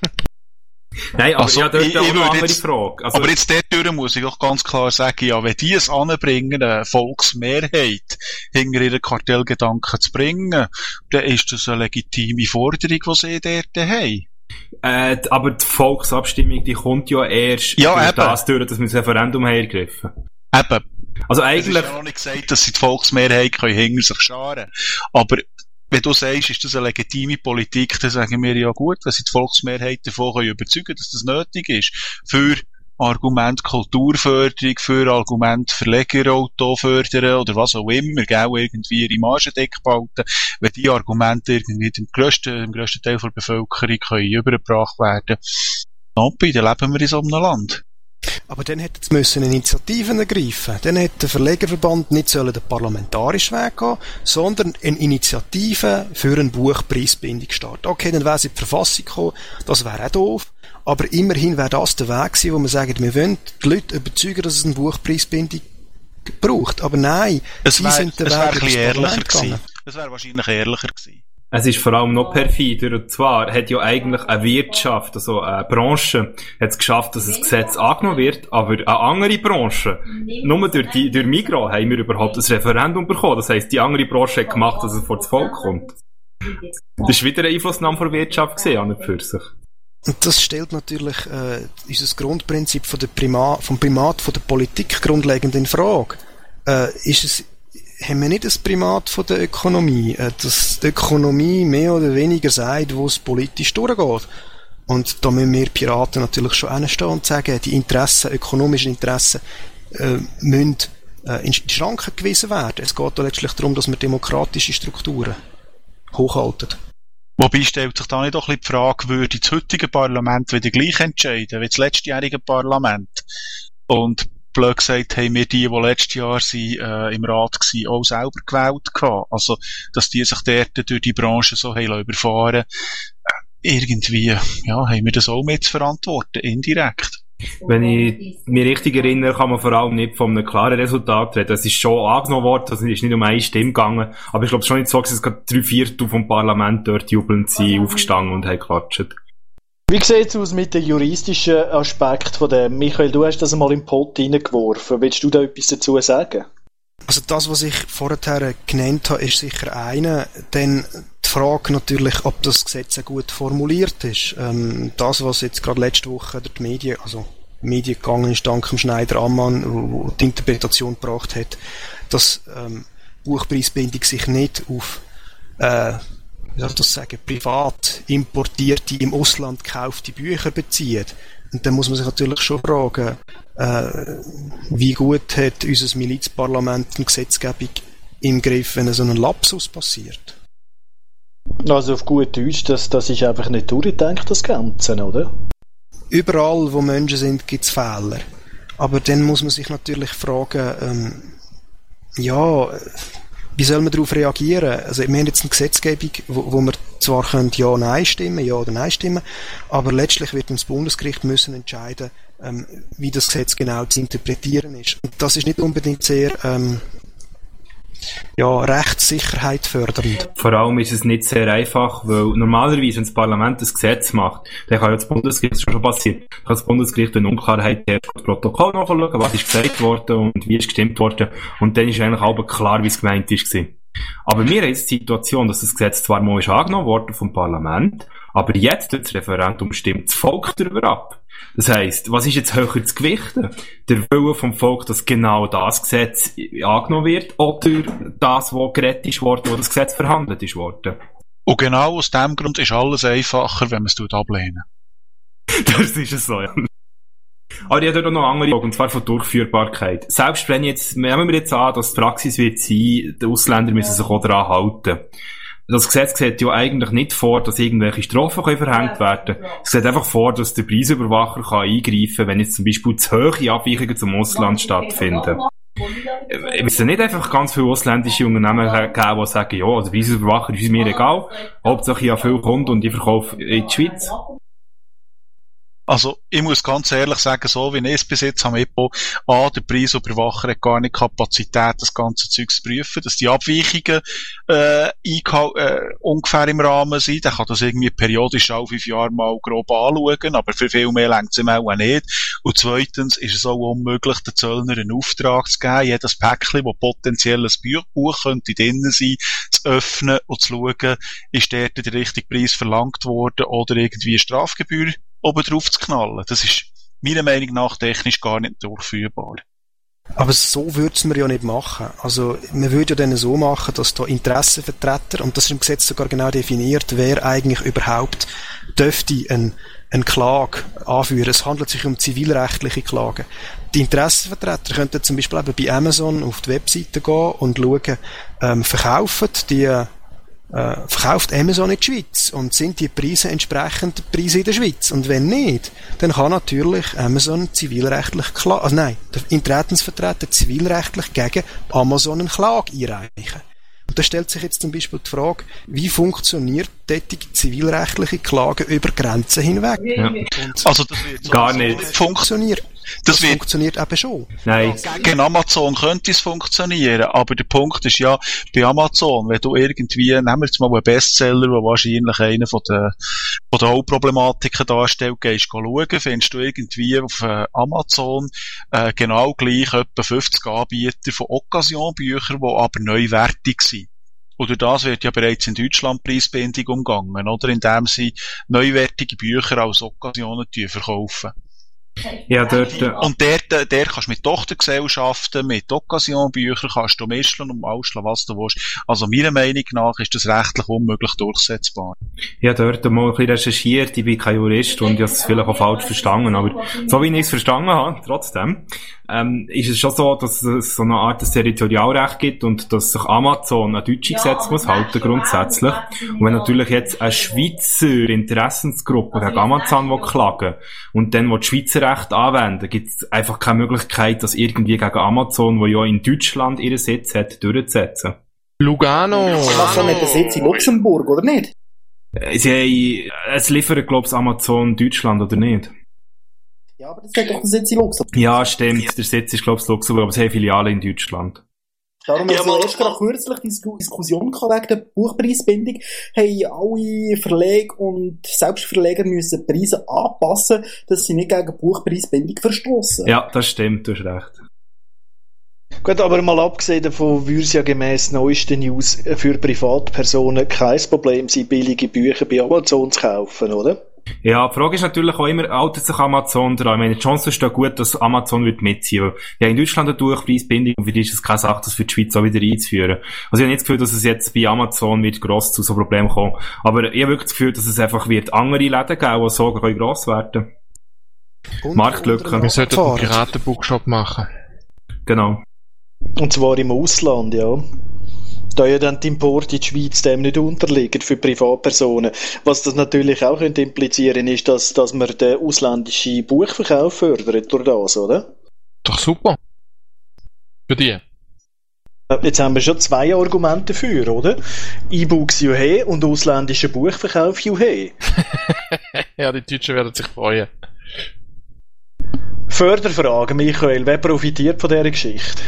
Nein, aber
also,
ja, dort
ich,
auch
ich
noch eine andere
jetzt,
Frage. Also,
aber jetzt dort muss ich auch ganz klar sagen, ja, wenn die es anbringen, eine Volksmehrheit hinter ihren Kartellgedanken zu bringen, dann ist das eine legitime Forderung, die sie dort haben.
Äh, aber die Volksabstimmung, die kommt ja erst
ja,
durch
eben.
das durch, dass wir das Referendum haben ergriffen.
Eben.
Also eigentlich...
Es ist ja noch nicht gesagt, dass sie die Volksmehrheit können hinter sich scharen. Aber wenn du sagst, ist das eine legitime Politik, dann sagen wir ja gut, wenn sie die Volksmehrheit davon können überzeugen, dass das nötig ist. Für Argument Kulturförderung, für Argument Verlegerauto fördern oder was auch immer, gell, irgendwie ihre Margendeck behalten. Wenn die Argumente irgendwie im grössten, im grössten Teil der Bevölkerung können übergebracht werden, dann leben wir in so einem Land.
Aber dann hätte es müssen Initiativen ergreifen. Dann hätte der Verlegerverband nicht sollen den parlamentarischen Weg gehen, sondern eine Initiative für eine Buchpreisbindung starten. Okay, dann wäre sie in die Verfassung gekommen, das wäre auch doof. Aber immerhin wäre das der Weg gewesen, wo wir sagen, wir wollen die Leute überzeugen, dass es eine Buchpreisbindung braucht. Aber nein,
es
sie
wär,
sind der
es
Weg
wär ehrlicher
gewesen.
Es wäre wahrscheinlich ehrlicher gewesen.
Es ist vor allem noch perfider, und zwar hat ja eigentlich eine Wirtschaft, also eine Branche, hat es geschafft, dass das Gesetz angenommen wird, aber eine andere Branche, nur durch die, durch Migros haben wir überhaupt ein Referendum bekommen. Das heisst, die andere Branche hat gemacht, dass es vor das Volk kommt. Das ist wieder eine Einflussnahme von der Wirtschaft gesehen, an und für sich.
Und das stellt natürlich äh, unser Grundprinzip von der Prima- vom Primat von der Politik grundlegend in Frage. Äh, ist es haben wir nicht das Primat von der Ökonomie, äh, dass die Ökonomie mehr oder weniger sagt, wo es politisch durchgeht. Und da müssen wir Piraten natürlich schon hinstehen und sagen, die Interessen, ökonomischen Interessen, äh, müssen äh, in die Schranken gewiesen werden. Es geht da letztlich darum, dass wir demokratische Strukturen hochhalten.
Wobei stellt sich da nicht auch ein bisschen die Frage, würde das heutige Parlament wieder gleich entscheiden, wie das letztjährige Parlament? Und blöd gesagt, haben wir die, die letztes Jahr sind, äh, im Rat waren, auch selber gewählt gehabt. Also, dass die sich dort durch die Branche so haben überfahren, äh, irgendwie, ja, haben wir das auch mit zu verantworten, indirekt.
Wenn ich mich richtig erinnere, kann man vor allem nicht von einem klaren Resultat reden. Es ist schon angenommen worden, also es ist nicht um eine Stimme gegangen, aber ich glaube, es ist schon nicht so, dass gerade drei Viertel vom Parlament dort jubelnd sind, aufgestanden und haben geklatscht.
Wie sieht es aus mit dem juristischen Aspekt von dem? Michael, du hast das einmal im Pot reingeworfen. Willst du da etwas dazu sagen?
Also das, was ich vorher genannt habe, ist sicher eine. Dann die Frage natürlich, ob das Gesetz gut formuliert ist. Ähm, das, was jetzt gerade letzte Woche durch die Medien, also die Medien gegangen ist, dank dem Schneider-Ammann, wo die Interpretation gebracht hat, dass ähm, Buchpreisbindung sich nicht auf äh, wie soll ich das sagen, privat importierte, im Ausland gekaufte Bücher bezieht. Und dann muss man sich natürlich schon fragen, äh, wie gut hat unser Milizparlament eine Gesetzgebung im Griff, wenn so ein Lapsus passiert?
Also auf gut Deutsch, das, das ist einfach nicht durchgedacht, das Ganze, oder?
Überall, wo Menschen sind, gibt es Fehler. Aber dann muss man sich natürlich fragen, ähm, ja, wie soll man darauf reagieren? Also, wir haben jetzt eine Gesetzgebung, wo, wo wir zwar können ja, nein stimmen, ja oder nein stimmen, aber letztlich wird das Bundesgericht müssen entscheiden, ähm, wie das Gesetz genau zu interpretieren ist. Und das ist nicht unbedingt sehr, ähm, ja, Rechtssicherheit fördernd.
Vor allem ist es nicht sehr einfach, weil normalerweise, wenn das Parlament ein Gesetz macht, dann kann ja das Bundesgericht, das ist schon passiert, kann das Bundesgericht, wenn Unklarheit herrscht, das Protokoll nachschauen, was ist gesagt worden und wie ist gestimmt worden, und dann ist eigentlich auch klar, wie es gemeint ist. Aber wir haben jetzt die Situation, dass das Gesetz zwar mal ist angenommen worden vom Parlament, aber jetzt durch das Referendum stimmt das Volk darüber ab. Das heisst, was ist jetzt höher zu gewichten? Der Wille vom Volk, dass genau das Gesetz angenommen wird, oder das, was gerettet ist worden, wo das Gesetz verhandelt ist worden?
Und genau aus dem Grund ist alles einfacher, wenn man es ablehnen.
Das ist es so, ja. Aber ich habe dort auch noch andere Frage, und zwar von Durchführbarkeit. Selbst wenn jetzt, nehmen wir jetzt an, dass die Praxis wird sein, die Ausländer müssen sich auch daran halten. Das Gesetz sieht ja eigentlich nicht vor, dass irgendwelche Strafen verhängt werden können. Es sieht einfach vor, dass der Preisüberwacher kann eingreifen kann, wenn jetzt zum Beispiel zu hohe Abweichungen zum Ausland stattfinden. Es sind nicht einfach ganz viele ausländische Unternehmen geben, die sagen, ja, der Preisüberwacher ist mir egal, Hauptsache ich habe viel Kunden und ich verkaufe in die Schweiz.
Also, ich muss ganz ehrlich sagen, so wie ich es bis jetzt habe mitbekommen, A, der Preisüberwacher hat gar nicht Kapazität, das ganze Zeug zu prüfen, dass die Abweichungen äh, äh, ungefähr im Rahmen sind. Der kann das irgendwie periodisch alle fünf Jahre mal grob anschauen, aber für viel mehr reicht es ihm auch nicht. Und zweitens ist es auch unmöglich, den Zöllner einen Auftrag zu geben, jedes Päckchen, das potenziell ein Buch könnte drinnen sein, zu öffnen und zu schauen, ist dort der richtige Preis verlangt worden oder irgendwie eine Strafgebühr oben drauf zu knallen. Das ist meiner Meinung nach technisch gar nicht durchführbar.
Aber so würde es man ja nicht machen. Also, man würde ja dann so machen, dass da Interessenvertreter, und das ist im Gesetz sogar genau definiert, wer eigentlich überhaupt dürfte ein eine Klage anführen. Es handelt sich um zivilrechtliche Klagen. Die Interessenvertreter könnten zum Beispiel eben bei Amazon auf die Webseite gehen und schauen, ähm, verkaufen die äh, verkauft Amazon in die Schweiz und sind die Preise entsprechend die Preise in der Schweiz? Und wenn nicht, dann kann natürlich Amazon zivilrechtlich klagen, also nein, der Interessensvertreter zivilrechtlich gegen Amazon eine Klage einreichen. Und da stellt sich jetzt zum Beispiel die Frage, wie funktioniert tätige zivilrechtliche Klagen über Grenzen hinweg?
Ja.
Also das wird
gar nicht
funktioniert. Das, das wird, funktioniert eben schon.
Nein.
Gegen Amazon könnte es funktionieren, aber der Punkt ist ja, bei Amazon, wenn du irgendwie, nehmen wir jetzt mal einen Bestseller, der wahrscheinlich einer von den, von den Hauptproblematiken darstellt, gehst du schauen, findest du irgendwie auf äh, Amazon äh, genau gleich etwa fünfzig Anbieter von Occasion-Büchern, die aber neuwertig sind. Und durch das wird ja bereits in Deutschland Preisbindung umgangen, oder? Indem sie neuwertige Bücher als Occasionen verkaufen.
Ja, dort, äh,
und der, der, der kannst du mit Tochtergesellschaften, mit Occasion-Büchern kannst du mischen und ausschlagen, was du willst. Also meiner Meinung nach ist das rechtlich unmöglich durchsetzbar.
Ja, dort mal ein bisschen recherchiert, ich bin kein Jurist und ich habe es vielleicht auch falsch verstanden, aber so wie ich es verstanden habe, trotzdem, ähm, ist es schon so, dass es so eine Art des Territorialrecht gibt und dass sich Amazon an deutsche Gesetze muss halten, grundsätzlich. Und wenn natürlich jetzt eine Schweizer Interessensgruppe gegen Amazon will klagen und dann will die Schweizer Recht anwenden, gibt es einfach keine Möglichkeit, das irgendwie gegen Amazon, wo ja in Deutschland ihren Sitz hat, durchzusetzen.
Lugano!
Was haben wir den Sitz in Luxemburg, oder nicht?
Sie haben, es liefert, glaube ich, Amazon Deutschland, oder nicht?
Ja, aber das hat doch den Sitz in Luxemburg.
Ja, stimmt. Der Sitz ist, glaube ich, Luxemburg, aber sie haben Filialen in Deutschland.
Darum haben wir erst gerade kürzlich die Diskussion gehabt wegen der Buchpreisbindung. Haben alle Verlage und Selbstverleger müssen die Preise anpassen, dass sie nicht gegen die Buchpreisbindung verstoßen.
Ja, das stimmt, du hast recht.
Gut, aber mal abgesehen davon würde es ja gemäss neuesten News für Privatpersonen kein Problem sein, billige Bücher bei Amazon zu kaufen, oder?
Ja, die Frage ist natürlich auch immer, haltet sich Amazon dran? Ich meine, die Chance ist da gut, dass Amazon wird mitziehen. Ja, in Deutschland eine Durchpreisbindung und für die ist es keine Sache, das für die Schweiz auch wieder einzuführen. Also ich habe nicht das Gefühl, dass es jetzt bei Amazon wird gross zu so Problemen kommen. Aber ich habe wirklich das Gefühl, dass es einfach wird andere Läden geben, die so gross werden. Marktlücken.
Wir sollten einen Piraten-Bookshop machen.
Genau.
Und zwar im Ausland, ja. Da ja dann die Importe in die Schweiz dem nicht unterliegen für Privatpersonen. Was das natürlich auch könnte implizieren, ist, dass, dass man den ausländischen Buchverkauf fördert durch das, oder?
Doch super. Für die.
Jetzt haben wir schon zwei Argumente dafür, oder? E-Books juhe und ausländischer Buchverkauf juhe.
Ja, die Deutschen werden sich freuen.
Förderfrage, Michael, wer profitiert von dieser Geschichte?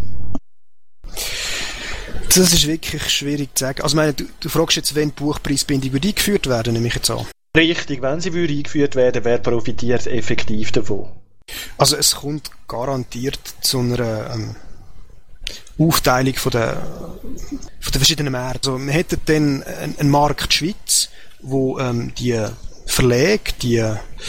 Das ist wirklich schwierig zu sagen. Also, meine, du, du fragst jetzt, wenn die Buchpreisbindung würde eingeführt werden, nehme ich jetzt an.
Richtig, wenn sie würde eingeführt werden, wer profitiert effektiv davon?
Also, es kommt garantiert zu einer ähm, Aufteilung von der, von den verschiedenen Märkten. Also, wir hätten dann einen, einen Markt Schweiz, wo ähm, die Verlage, die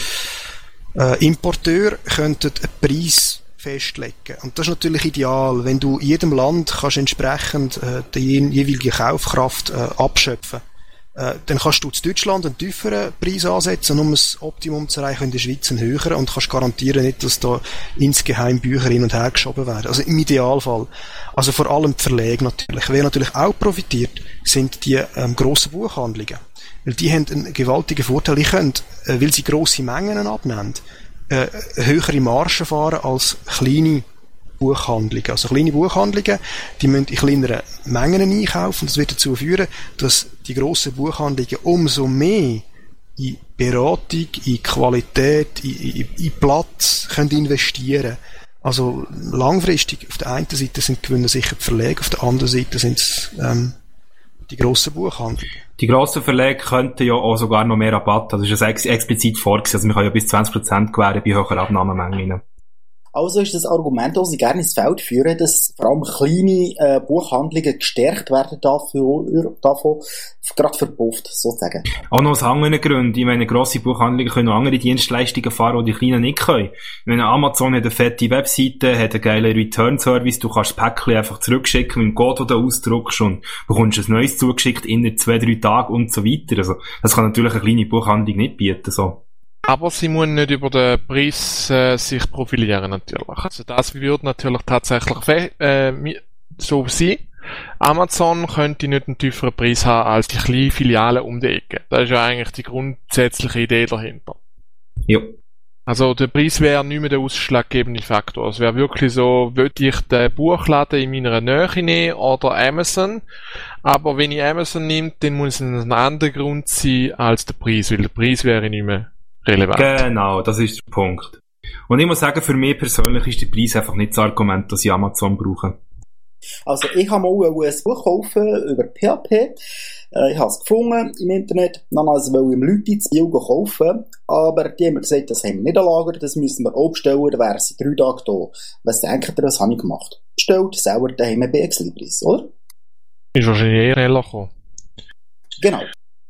äh, Importeure könnten einen Preis festlegen. Und das ist natürlich ideal, wenn du in jedem Land kannst entsprechend äh, die jeweilige Kaufkraft äh, abschöpfen. Äh, dann kannst du in Deutschland einen tieferen Preis ansetzen, um das Optimum zu erreichen, in der Schweiz einen höheren, und kannst garantieren nicht, dass da insgeheim Bücher hin und her geschoben werden. Also im Idealfall. Also vor allem die Verlage natürlich. Wer natürlich auch profitiert, sind die ähm, grossen Buchhandlungen. Weil die haben einen gewaltigen Vorteil. Die können, äh, weil sie grosse Mengen abnehmen, Äh, höhere Margen fahren als kleine Buchhandlungen. Also kleine Buchhandlungen, die müssen in kleineren Mengen einkaufen. Das wird dazu führen, dass die grossen Buchhandlungen umso mehr in Beratung, in Qualität, in, in, in Platz können investieren. Also langfristig, auf der einen Seite sind Gewinner sicher die Verlage, auf der anderen Seite sind es ähm, die grossen Buchhandlungen.
Die grossen Verlage könnten ja auch sogar noch mehr Rabatt, das ist ja ex- explizit vorgesehen, also man kann ja bis zwanzig Prozent gewähren bei höheren Abnahmemengen.
Also ist das Argument, das ich gerne ins Feld führe, dass vor allem kleine äh, Buchhandlungen gestärkt werden dafür, davon, gerade verpufft, sozusagen.
Auch noch aus anderen Gründen. Ich meine, grosse Buchhandlungen können noch andere Dienstleistungen fahren, die die kleinen nicht können. Ich meine, Amazon hat eine fette Webseite, hat einen geilen Return-Service, du kannst das Päckchen einfach zurückschicken mit dem Code, den du ausdruckst, und bekommst ein neues zugeschickt innerhalb zwei, drei Tagen und so weiter. Also, das kann natürlich eine kleine Buchhandlung nicht bieten, so.
Aber sie müssen nicht über den Preis äh, sich profilieren, natürlich. Also das würde natürlich tatsächlich fe- äh, so sein. Amazon könnte nicht einen tieferen Preis haben als die kleinen Filialen um die Ecke. Das ist ja eigentlich die grundsätzliche Idee dahinter.
Ja.
Also der Preis wäre nicht mehr der ausschlaggebende Faktor. Es wäre wirklich so, wollte ich den Buchladen in meiner Nähe nehmen oder Amazon. Aber wenn ich Amazon nehme, dann muss es ein anderer Grund sein als der Preis, weil der Preis wäre nicht mehr relevant.
Genau, das ist der Punkt. Und ich muss sagen, für mich persönlich ist der Preis einfach nicht das Argument, das ich Amazon brauche.
Also ich habe mal ein Buch kaufen über P H P. Ich habe es gefunden im Internet, dann also wollte ich Leute ins Biel kaufen, aber die haben mir gesagt, das haben wir nicht an Lager, das müssen wir auch bestellen, dann wären sie drei Tage da. Was denkt ihr, was habe ich gemacht? Bestellt, selber daheim B X Libris, oder?
Ist wahrscheinlich eher schneller gekommen.
Genau.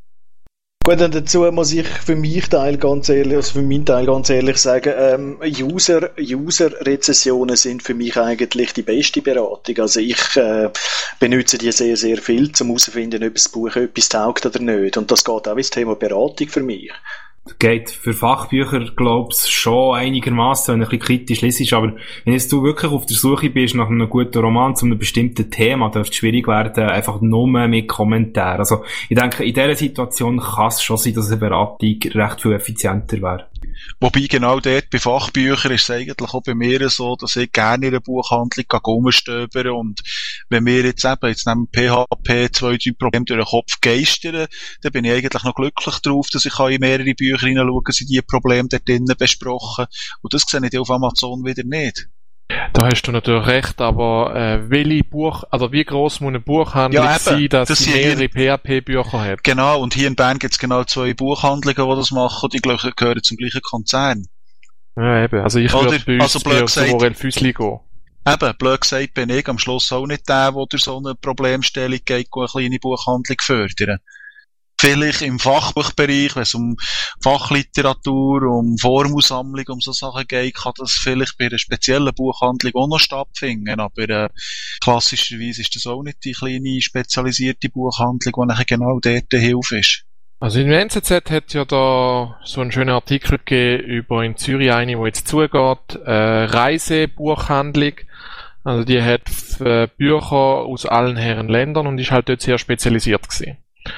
Gut, und dazu muss ich für mich Teil ganz ehrlich, also für meinen Teil ganz ehrlich sagen, ähm, User, User-Rezessionen sind für mich eigentlich die beste Beratung. Also ich äh, benutze die sehr, sehr viel, um herauszufinden, ob das Buch etwas taugt oder nicht. Und das geht auch ins Thema Beratung für mich.
Geht für Fachbücher, glaub's, schon einigermaßen, wenn du ein bisschen kritisch liest, aber wenn jetzt du wirklich auf der Suche bist nach einem guten Roman zu einem bestimmten Thema, dürfte es schwierig werden, einfach nur mit Kommentaren. Also, ich denke, in dieser Situation kann es schon sein, dass eine Beratung recht viel effizienter wäre.
Wobei genau dort bei Fachbüchern ist es eigentlich auch bei mir so, dass ich gerne in einer Buchhandlung rumstöbere und wenn mir jetzt eben, jetzt nehmen P H P zwei, drei Probleme durch den Kopf geistern, dann bin ich eigentlich noch glücklich drauf, dass ich in mehrere Bücher hineinschauen kann, sind die Probleme dort drinnen besprochen und das sehe ich auf Amazon wieder nicht.
Da hast du natürlich recht, aber äh, welche Buch, also wie gross muss eine Buchhandlung ja, sein, dass das sie mehrere P H P-Bücher hat?
Genau, und hier in Bern gibt es genau zwei Buchhandlungen, die das machen, die gehören zum gleichen Konzern.
Ja, eben. Also ich würde bei uns
also
zu Morel Füssli gehen.
Eben, blöd gesagt bin ich am Schluss auch nicht der, der durch so eine Problemstellung geht, eine kleine Buchhandlung fördern. Vielleicht im Fachbuchbereich, wenn es um Fachliteratur, um Formelsammlung, um so Sachen geht, kann das vielleicht bei einer speziellen Buchhandlung auch noch stattfinden. Aber äh, klassischerweise ist das auch nicht die kleine spezialisierte Buchhandlung, die nachher genau dort eine Hilfe ist.
Also in der N Z Z hat ja da so einen schönen Artikel gegeben über in Zürich eine, die jetzt zugeht, äh, Reisebuchhandlung. Also die hat äh, Bücher aus allen Herren Ländern und ist halt dort sehr spezialisiert gewesen.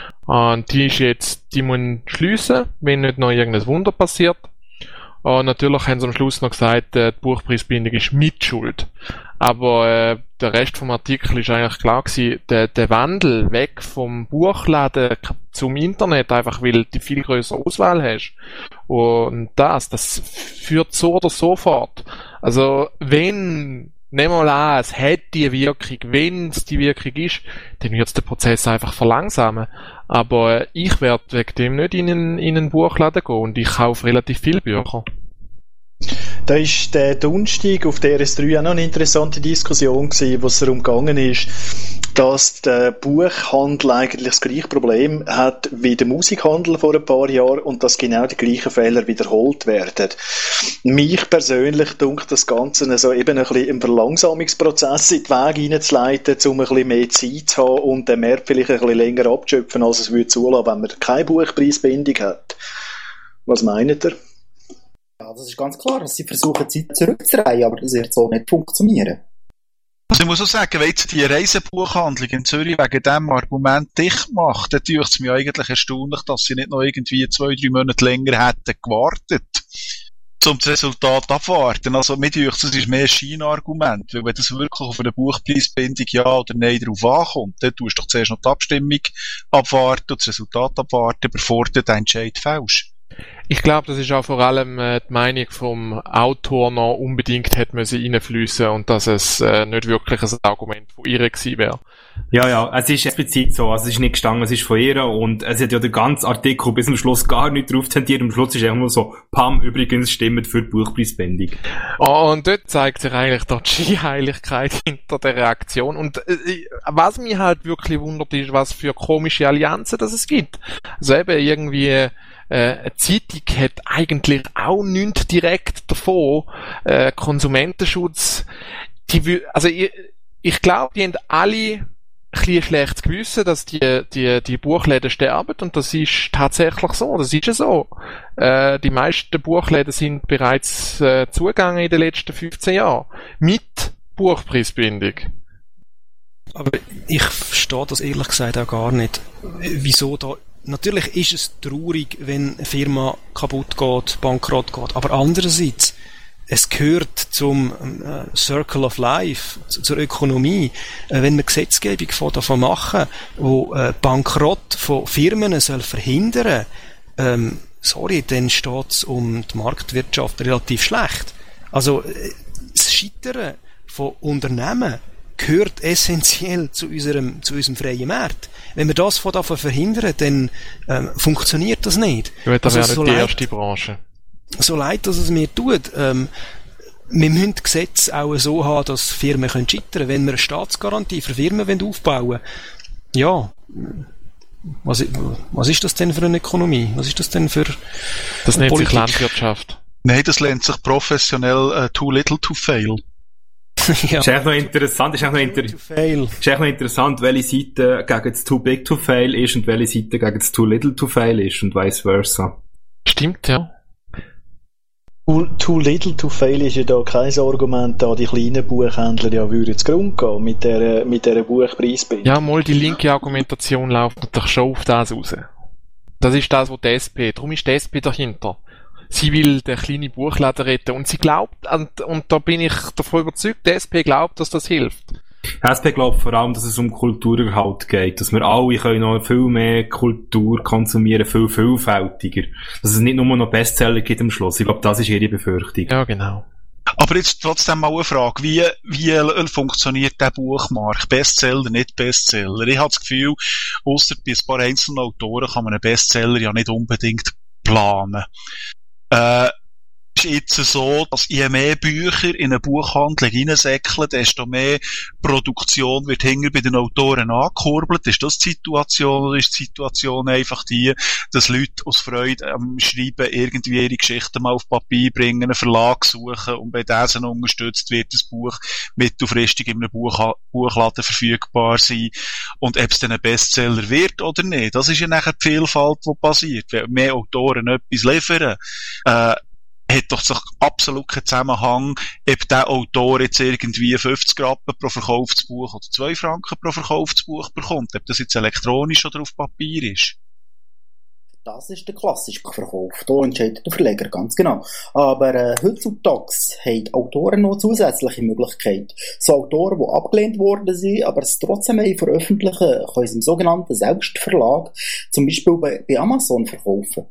Und die ist jetzt, die muss schliessen, wenn nicht noch irgendein Wunder passiert. Und natürlich haben sie am Schluss noch gesagt, äh, die Buchpreisbindung ist Mitschuld. Aber äh, der Rest vom Artikel ist eigentlich klar gewesen, der, der Wandel weg vom Buchladen zum Internet, einfach weil du viel größere Auswahl hast. Und das, das führt so oder so fort. Also wenn nehmen wir mal an, es hat die Wirkung. Wenn es die Wirkung ist, dann wird es den Prozess einfach verlangsamen. Aber äh, ich werde wegen dem nicht in einen, in einen Buchladen gehen und ich kaufe relativ viele Bücher.
Da ist der Donnerstag auf der R S drei auch noch eine interessante Diskussion gewesen, wo es darum gegangen ist, dass der Buchhandel eigentlich das gleiche Problem hat wie der Musikhandel vor ein paar Jahren und dass genau die gleichen Fehler wiederholt werden. Mich persönlich dunkt das Ganze also eben ein bisschen im Verlangsamungsprozess in die Wege hineinzuleiten, um ein bisschen mehr Zeit zu haben und den Markt vielleicht ein bisschen länger abzuschöpfen, als es würde zulassen, wenn man keine Buchpreisbindung hat. Was meint ihr?
Ja, das ist ganz klar, dass sie versuchen, Zeit zurückzureihen, aber das wird so nicht funktionieren.
Also ich muss auch sagen, wenn jetzt die Reisebuchhandlung in Zürich wegen diesem Argument dicht macht, dann tut es mir eigentlich erstaunlich, dass sie nicht noch irgendwie zwei, drei Monate länger hätten gewartet, um das Resultat abzuwarten. Also mir tut das ist mehr ein Scheinargument, weil wenn das wirklich auf eine Buchpreisbindung ja oder nein darauf ankommt, dann tust du doch zuerst noch die Abstimmung abwarten und das Resultat abwarten, bevor du den Entscheid fällst.
Ich glaube, das ist auch vor allem äh, die Meinung vom Autor noch unbedingt hätte müssen reinfliessen und dass es äh, nicht wirklich ein Argument von ihr gewesen wäre.
Ja, ja, es ist explizit so, also es ist nicht gestanden, es ist von ihr und es hat ja den ganzen Artikel bis zum Schluss gar nicht drauf tendiert und am Schluss ist einfach nur so, Pam, übrigens stimmt für die Buchpreisbindung.
Oh, und dort zeigt sich eigentlich doch die Scheinheiligkeit hinter der Reaktion und äh, was mich halt wirklich wundert ist, was für komische Allianzen das es gibt. Also eben irgendwie eine Zeitung hat eigentlich auch nichts direkt davon. Äh, Konsumentenschutz, die, also ich, ich glaube, die haben alle ein bisschen schlechtes Gewissen, dass die, die, die Buchläden sterben und das ist tatsächlich so, das ist ja so. Äh, die meisten Buchläden sind bereits äh, zugegangen in den letzten fünfzehn Jahren. Mit Buchpreisbindung.
Aber ich verstehe das ehrlich gesagt auch gar nicht. Wieso da... Natürlich ist es traurig, wenn eine Firma kaputt geht, bankrott geht. Aber andererseits, es gehört zum äh, Circle of Life, zu, zur Ökonomie. Äh, wenn wir Gesetzgebung von davon machen, wo äh, Bankrott von Firmen soll verhindern, ähm, sorry, dann steht es um die Marktwirtschaft relativ schlecht. Also äh, das Scheitern von Unternehmen gehört essentiell zu unserem, zu unserem freien Markt. Wenn wir das von davon verhindern, dann ähm, funktioniert das nicht.
Ja, das
also,
wäre nicht
so
die
leid,
erste Branche.
So leid, dass es mir tut. Ähm, wir müssen Gesetze auch so haben, dass Firmen können scheitern. Wenn wir eine Staatsgarantie für Firmen aufbauen wollen, ja, was, was ist das denn für eine Ökonomie? Was ist das denn für
Das nennt
Politik?
sich Landwirtschaft.
Nein, das nennt sich professionell uh, too little to fail.
ja.
Ist eigentlich noch interessant, ist eigentlich noch, inter-
To fail.
ist eigentlich noch interessant, welche Seite gegen das too big to fail ist und welche Seite gegen das too little to fail ist und vice versa.
Stimmt, ja.
Too, too little to fail ist ja da kein Argument, da die kleinen Buchhändler ja würden zu Grund gehen mit dieser, mit dieser Buchpreisbindung.
Ja, mal die linke Argumentation läuft natürlich schon auf das raus. Das ist das, was die S P, darum ist die S P dahinter. Sie will den kleinen Buchladen retten und sie glaubt, und, und da bin ich davon überzeugt, die S P glaubt, dass das hilft.
Die S P glaubt vor allem, dass es um Kulturerhalt geht, dass wir alle können noch viel mehr Kultur konsumieren, viel vielfältiger. Dass es nicht nur noch Bestseller gibt am Schluss. Ich glaube, das ist ihre Befürchtung.
Ja, genau.
Aber jetzt trotzdem mal eine Frage. Wie, wie funktioniert der Buchmarkt? Bestseller, nicht Bestseller? Ich habe das Gefühl, ausser bei ein paar einzelnen Autoren kann man einen Bestseller ja nicht unbedingt planen. Äh, ist jetzt so, dass je mehr Bücher in eine Buchhandlung reinsäckeln, desto mehr Produktion wird hinter bei den Autoren angekurbelt. Ist das die Situation, oder ist die Situation einfach die, dass Leute aus Freude am Schreiben irgendwie ihre Geschichten mal auf Papier bringen, einen Verlag suchen und bei diesen unterstützt wird das Buch mittelfristig in einem Buch- Buchladen verfügbar sein. Und ob es dann ein Bestseller wird oder nicht, das ist ja nachher die Vielfalt, die passiert. Wenn mehr Autoren etwas liefern, äh, hat doch so absolut keinen Zusammenhang, ob der Autor jetzt irgendwie fünfzig Rappen pro verkauftes Buch oder zwei Franken pro verkauftes Buch bekommt, ob das jetzt elektronisch oder auf Papier ist.
Das ist der klassische Verkauf. Da entscheidet der Verleger, ganz genau. Aber äh, heutzutage haben die Autoren noch zusätzliche Möglichkeiten. So Autoren, die abgelehnt worden sind, aber es trotzdem veröffentlichen, können sie im sogenannten Selbstverlag zum Beispiel bei, bei Amazon verkaufen.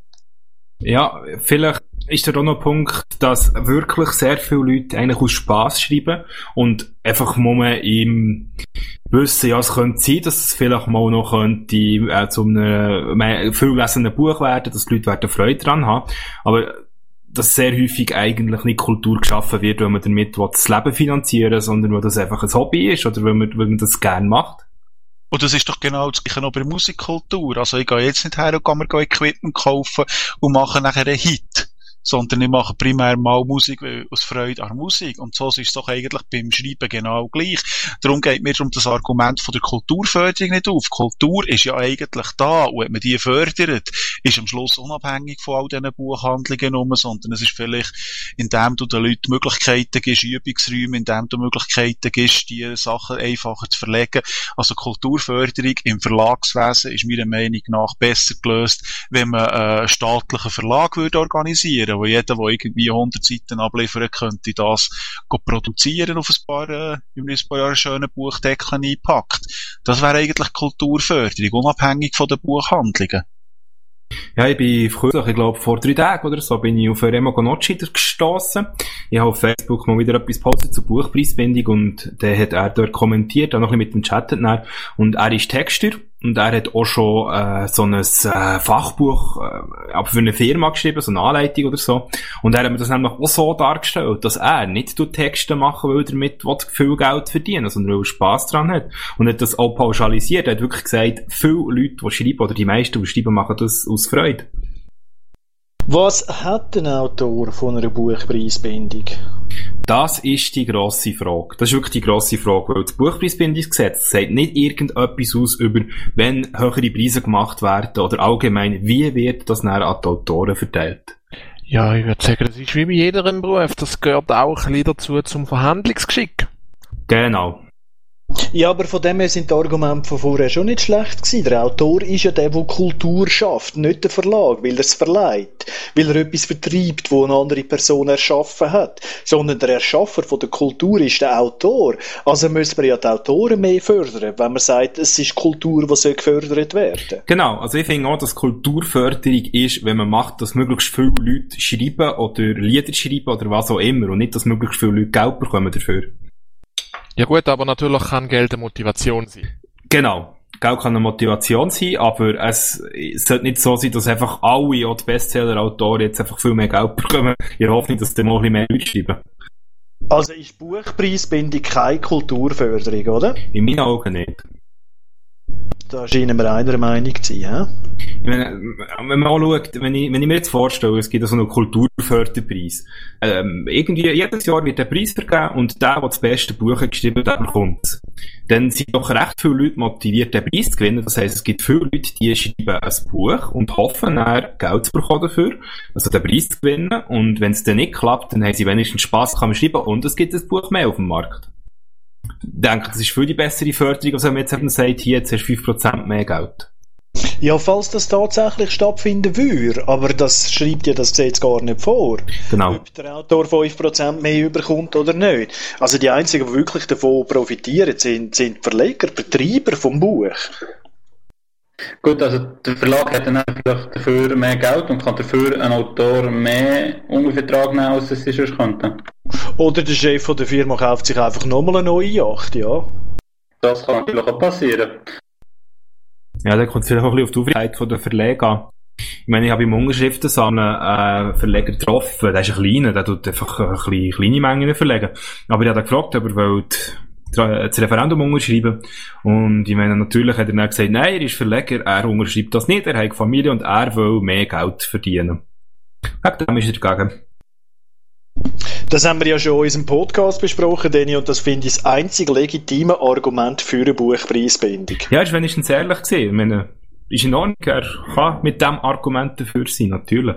Ja, vielleicht ist da auch noch ein Punkt, dass wirklich sehr viele Leute eigentlich aus Spass schreiben und einfach mal im Wissen, ja, es könnte sein, dass es vielleicht mal noch könnte äh, zu einem viel gelesenen Buch werden, dass die Leute werden Freude daran haben, aber dass sehr häufig eigentlich nicht Kultur geschaffen wird, wenn man damit das Leben finanzieren will, sondern weil das einfach ein Hobby ist oder weil man, weil man das gerne macht.
Und das ist doch genau das Gleiche auch bei der Musikkultur. Also ich gehe jetzt nicht her und kann mir Equipment kaufen und mache nachher einen Hit. Sondern ich mache primär mal Musik aus Freude an Musik. Und so ist es doch eigentlich beim Schreiben genau gleich. Darum geht mir um das Argument von der Kulturförderung nicht auf. Kultur ist ja eigentlich da. Und wenn man die fördert, ist am Schluss unabhängig von all diesen Buchhandlungen rum, sondern es ist vielleicht, indem du den Leuten Möglichkeiten gibst, Übungsräume, indem du Möglichkeiten gibst, die Sachen einfacher zu verlegen. Also Kulturförderung im Verlagswesen ist meiner Meinung nach besser gelöst, wenn man einen staatlichen Verlag würde organisieren, wo jeder, der irgendwie hundert Seiten abliefern könnte, das produzieren auf ein paar, äh, in ein paar Jahre schöne Buchdeckeln einpackt. Das wäre eigentlich Kulturförderung, unabhängig von den Buchhandlungen.
Ja, ich bin früher, ich glaube vor drei Tagen oder so, bin ich auf Remo Gonocci gestossen. Ich habe auf Facebook mal wieder etwas gepostet zur Buchpreisbindung und dann hat er dort kommentiert, auch noch ein bisschen mit dem Chat. Und er ist Texter und er hat auch schon äh, so ein äh, Fachbuch äh, aber für eine Firma geschrieben, so eine Anleitung oder so. Und er hat mir das nämlich auch so dargestellt, dass er nicht Texte machen will, damit viel Geld verdienen, sondern weil er Spass dran hat. Und hat das auch pauschalisiert. Er hat wirklich gesagt, viele Leute, die schreiben, oder die meisten, die schreiben, machen das aus Freude.
Was hat ein Autor von einer Buchpreisbindung?
Das ist die grosse Frage. Das ist wirklich die grosse Frage, weil das Buchpreisbindungsgesetz sagt nicht irgendetwas aus über, wenn höhere Preise gemacht werden oder allgemein, wie wird das nachher an die Autoren verteilt.
Ja, ich würde sagen, das ist wie bei jedem Beruf. Das gehört auch ein bisschen dazu zum Verhandlungsgeschick.
Genau.
Ja, aber von dem her sind die Argumente von vorher schon nicht schlecht gewesen. Der Autor ist ja der, der Kultur schafft, nicht der Verlag, weil er es verleiht, weil er etwas vertreibt, wo eine andere Person erschaffen hat, sondern der Erschaffer von der Kultur ist der Autor. Also müssen wir ja die Autoren mehr fördern, wenn man sagt, es ist Kultur, die soll gefördert werden.
Genau, also ich finde auch, dass Kulturförderung ist, wenn man macht, dass möglichst viele Leute schreiben oder Lieder schreiben oder was auch immer und nicht, dass möglichst viele Leute Geld bekommen dafür.
Ja gut, aber natürlich kann Geld eine Motivation sein.
Genau. Geld kann eine Motivation sein, aber es, es sollte nicht so sein, dass einfach alle, auch die Bestseller-Autoren, jetzt einfach viel mehr Geld bekommen. Ich hoffe nicht, dass die mal ein bisschen mehr Leute schreiben.
Also ist Buchpreisbindung keine Kulturförderung, oder?
In meinen Augen nicht.
Da scheinen wir einer Meinung zu sein, hä?
Ich meine, wenn man auch schaut, wenn ich, wenn ich mir jetzt vorstelle, es gibt so einen Kulturförderpreis, ähm, irgendwie, jedes Jahr wird der Preis vergeben und der, der das beste Buch hat geschrieben, der bekommt. Dann sind doch recht viele Leute motiviert, den Preis zu gewinnen. Das heisst, es gibt viele Leute, die schreiben ein Buch und hoffen, dann Geld zu bekommen dafür, also den Preis zu gewinnen. Und wenn es dann nicht klappt, dann haben sie wenigstens Spass, kann man schreiben und es gibt ein Buch mehr auf dem Markt. Ich denke, das ist viel die bessere Förderung, als wenn man jetzt eben sagt, hier, jetzt hast du fünf Prozent mehr Geld.
Ja, falls das tatsächlich stattfinden würde, aber das schreibt ja das Gesetz gar nicht vor.
Genau.
Ob der Autor fünf Prozent mehr überkommt oder nicht. Also die einzigen, die wirklich davon profitieren, sind, sind die Verleger, Betreiber vom Buch.
Gut, also der Verlag hat dann vielleicht dafür mehr Geld und kann dafür einen Autor mehr unter Vertrag nehmen, als es sonst könnte.
Oder der Chef von der Firma kauft sich einfach nochmal eine neue Yacht, ja.
Das kann natürlich auch passieren.
Ja, da kommt es vielleicht auch ein bisschen auf die Aufmerksamkeit der Verleger an. Ich meine, ich habe im Unterschriftensammeln einen Verleger getroffen, der ist ein kleiner, der tut einfach ein bisschen kleine Mengen verlegen. Aber ich habe ihn gefragt, ob er wollte das Referendum unterschreiben. Und ich meine, natürlich hat er dann gesagt, nein, er ist Verleger, er unterschreibt das nicht, er hat Familie und er will mehr Geld verdienen. Wegen dem ist er dagegen.
Das haben wir ja schon in unserem Podcast besprochen, Danny, und das finde ich das einzig legitime Argument für eine Buchpreisbindung.
Ja, er ist wenigstens ehrlich gewesen. Ich meine, ist in Ordnung, er kann mit diesem Argument dafür sein, natürlich.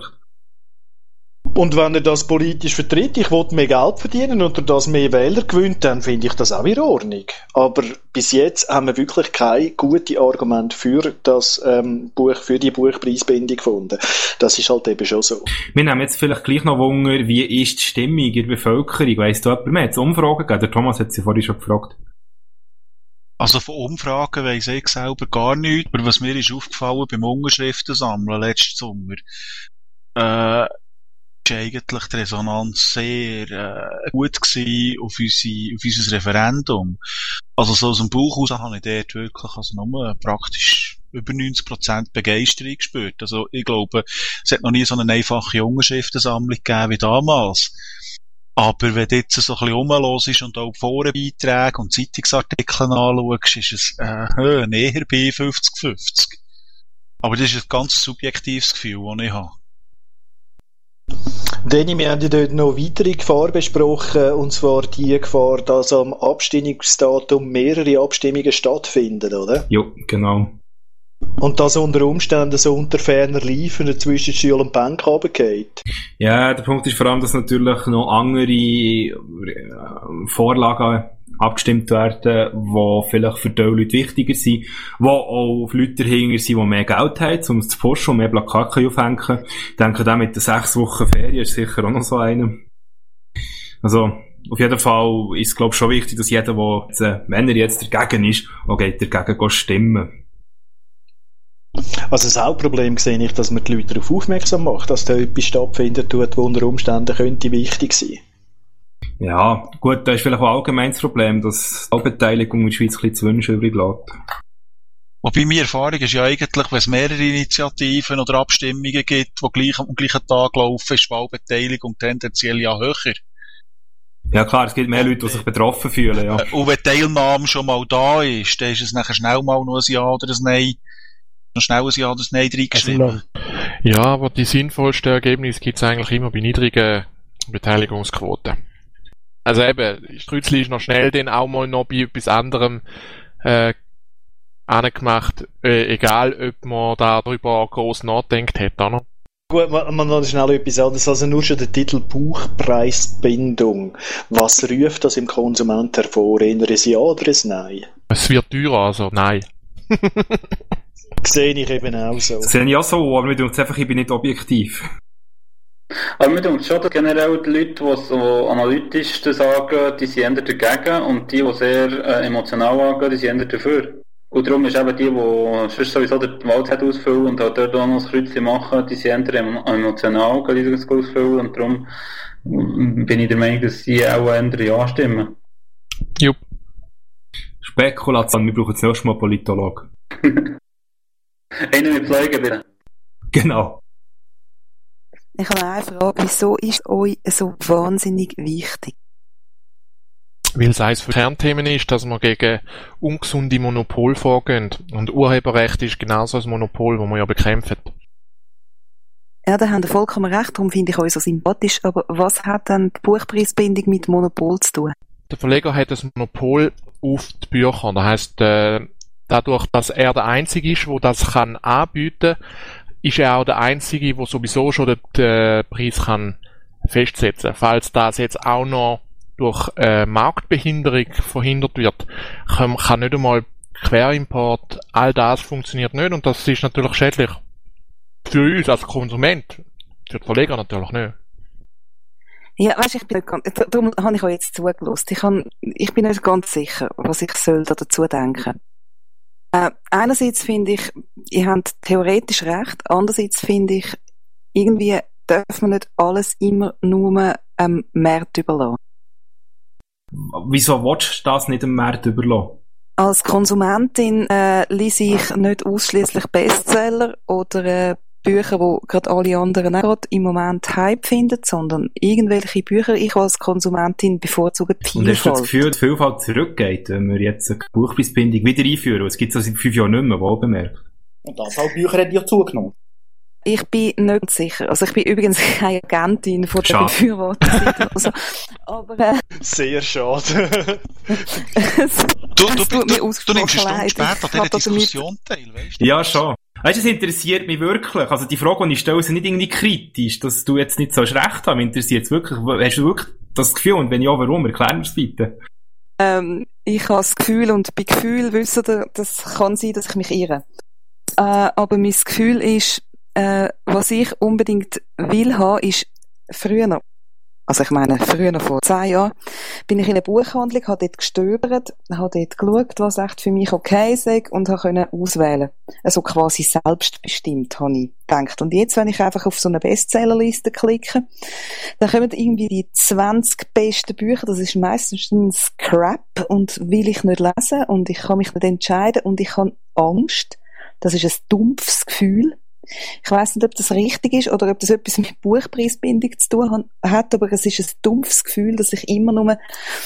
Und wenn er das politisch vertritt, ich will mehr Geld verdienen und durch das mehr Wähler gewinnt, dann finde ich das auch in Ordnung. Aber bis jetzt haben wir wirklich kein gutes Argument für das ähm, Buch, für die Buchpreisbindung gefunden. Das ist halt eben schon so.
Wir nehmen jetzt vielleicht gleich noch Wunder, wie ist die Stimmung in der Bevölkerung? Weiss da jemand mehr? Hat es Umfragen gegeben? Der Thomas hat sie vorhin schon gefragt.
Also von Umfragen weiss ich selber gar nichts, aber was mir ist aufgefallen beim Unterschriftensammeln letzten Sommer, äh, ist eigentlich die Resonanz sehr äh, gut gewesen auf, unsere, auf unser Referendum. Also so aus dem Bauch raus habe ich dort wirklich also nur praktisch über neunzig Prozent Begeisterung gespürt. Also ich glaube, es hat noch nie so eine einfache Unterschriftensammlung gegeben wie damals. Aber wenn du jetzt so ein bisschen rumhörst und auch Forenbeiträge und Zeitungsartikel anschaust, ist es äh, näher bei fünfzig fünfzig. Aber das ist ein ganz subjektives Gefühl, das ich habe.
Danny, wir haben ja dort noch weitere Gefahr besprochen, und zwar die Gefahr, dass am Abstimmungsdatum mehrere Abstimmungen stattfinden, oder?
Ja, genau.
Und dass unter Umständen so unter ferner Liefen zwischen Schule und Bank runtergeht.
Ja, der Punkt ist vor allem, dass natürlich noch andere Vorlagen abgestimmt werden, die vielleicht für die Leute wichtiger sind, die auch auf Leute dahinter sind, die mehr Geld haben, um es zu pushen und mehr Plakate aufhängen. Ich denke, der mit den sechs Wochen Ferien ist sicher auch noch so einer. Also, auf jeden Fall ist es, glaube ich, schon wichtig, dass jeder, der, wenn er jetzt dagegen ist, auch geht dagegen stimmen.
Also das Hauptproblem sehe ich, dass man die Leute darauf aufmerksam macht, dass da etwas stattfindet, tut, wo unter Umständen könnte wichtig sein.
Ja, gut, da ist vielleicht auch ein allgemeines Problem, dass die Beteiligung in der Schweiz ein bisschen zu wünschen übrig lässt.
Wobei meine Erfahrung ist ja eigentlich, wenn es mehrere Initiativen oder Abstimmungen gibt, die gleich am gleichen Tag laufen, ist die Wahlbeteiligung tendenziell ja höher.
Ja klar, es gibt mehr Leute, die sich betroffen fühlen, ja.
Und wenn die Teilnahme schon mal da ist, dann ist es nachher schnell mal noch ein Ja oder ein Nein. Noch schnell ein Ja oder ein Nein reingeschrieben.
Ja, aber die sinnvollsten Ergebnisse gibt es eigentlich immer bei niedrigen Beteiligungsquoten. Also eben, Strützli ist noch schnell dann auch mal noch bei etwas anderem äh, angemacht, äh, egal ob man da drüber gross nachdenkt hat, oder?
Gut, man, man noch schnell etwas anderes. Also nur schon der Titel Buchpreisbindung. Was ruft das im Konsument hervor? Eher ein Ja oder ein Nein?
Es wird teurer, also nein.
Sehe ich eben auch so.
Das sehe ich auch so, aber mir denkt einfach, ich bin nicht objektiv.
Aber mir denkt schon, dass generell die Leute, die so analytisch das angehen, die sind eher dagegen und die, die sehr äh, emotional angehen, die sind eher dafür. Und darum ist eben die, die sonst sowieso den Wahlzettel halt ausfüllen und halt dort auch noch ein Kreuzchen machen, die sind eher emotional, die das ausfüllen und darum bin ich der Meinung, dass sie auch eher Ja stimmen.
Jupp.
Spekulation, wir brauchen jetzt nächstes Mal Politologen.
Einer mit Pflege, bitte.
Genau.
Ich habe eine Frage, wieso ist euch so wahnsinnig wichtig?
Weil es eines der Kernthemen ist, dass wir gegen ungesunde Monopol vorgehen. Und Urheberrecht ist genauso ein Monopol, das wir ja bekämpfen.
Ja, da haben ihr vollkommen recht, darum finde ich euch so sympathisch. Aber was hat denn die Buchpreisbindung mit Monopol zu tun?
Der Verleger hat ein Monopol auf die Bücher. Das heisst, äh, dadurch, dass er der Einzige ist, der das kann anbieten kann, ist er auch der Einzige, der sowieso schon den äh, Preis kann festsetzen kann. Falls das jetzt auch noch durch äh, Marktbehinderung verhindert wird, kann, kann nicht einmal Querimport, all das funktioniert nicht und das ist natürlich schädlich. Für uns als Konsument, für die Verleger natürlich nicht.
Ja, weißt, ich bin nicht ganz, darum habe ich euch jetzt zugelassen. Ich, kann, ich bin nicht ganz sicher, was ich soll da dazu denken. Äh, einerseits finde ich, ihr habt theoretisch recht, andererseits finde ich, irgendwie darf man nicht alles immer nur am Markt überlassen.
Wieso willst du das nicht dem Markt überlassen?
Als Konsumentin äh, lese ich nicht ausschließlich Bestseller oder äh, Bücher, wo gerade alle anderen auch gerade im Moment Hype finden, sondern irgendwelche Bücher. Ich als Konsumentin bevorzuge die
Vielfalt. Und hast du das Gefühl, die Vielfalt zurückgeht, wenn wir jetzt eine Buchpreisbindung wieder einführen? Es gibt es seit fünf Jahren nicht mehr, wohl bemerkt.
Und das auch Bücher hat ja zugenommen.
Ich bin nicht sicher. Also ich bin übrigens keine Agentin von der Befürworter. Also, aber, äh,
sehr schade.
du, du, du, du, du nimmst eine Stunde später an dieser Diskussion teil, weißt du?
Ja, schon. Weißt du, es interessiert mich wirklich. Also die Frage, die ich stelle, ist nicht irgendwie kritisch, dass du jetzt nicht so recht hast. Mich interessiert es wirklich. Hast du wirklich das Gefühl? Und wenn ja, warum? Erklär mir es bitte.
Ähm, ich habe das Gefühl, und bei Gefühl wissen ihr, das kann sein, dass ich mich irre. Äh, aber mein Gefühl ist, Äh, was ich unbedingt will haben, ist früher, also ich meine, früher, vor zehn Jahren, bin ich in einer Buchhandlung, habe dort gestöbert, habe dort geschaut, was echt für mich okay ist und habe können auswählen. Also quasi selbstbestimmt, habe ich gedacht. Und jetzt, wenn ich einfach auf so eine Bestsellerliste klicke, dann kommen irgendwie die zwanzig besten Bücher, das ist meistens Crap und will ich nicht lesen und ich kann mich nicht entscheiden und ich habe Angst, das ist ein dumpfes Gefühl. Ich weiss nicht, ob das richtig ist oder ob das etwas mit Buchpreisbindung zu tun hat, aber es ist ein dumpfes Gefühl, dass ich immer nur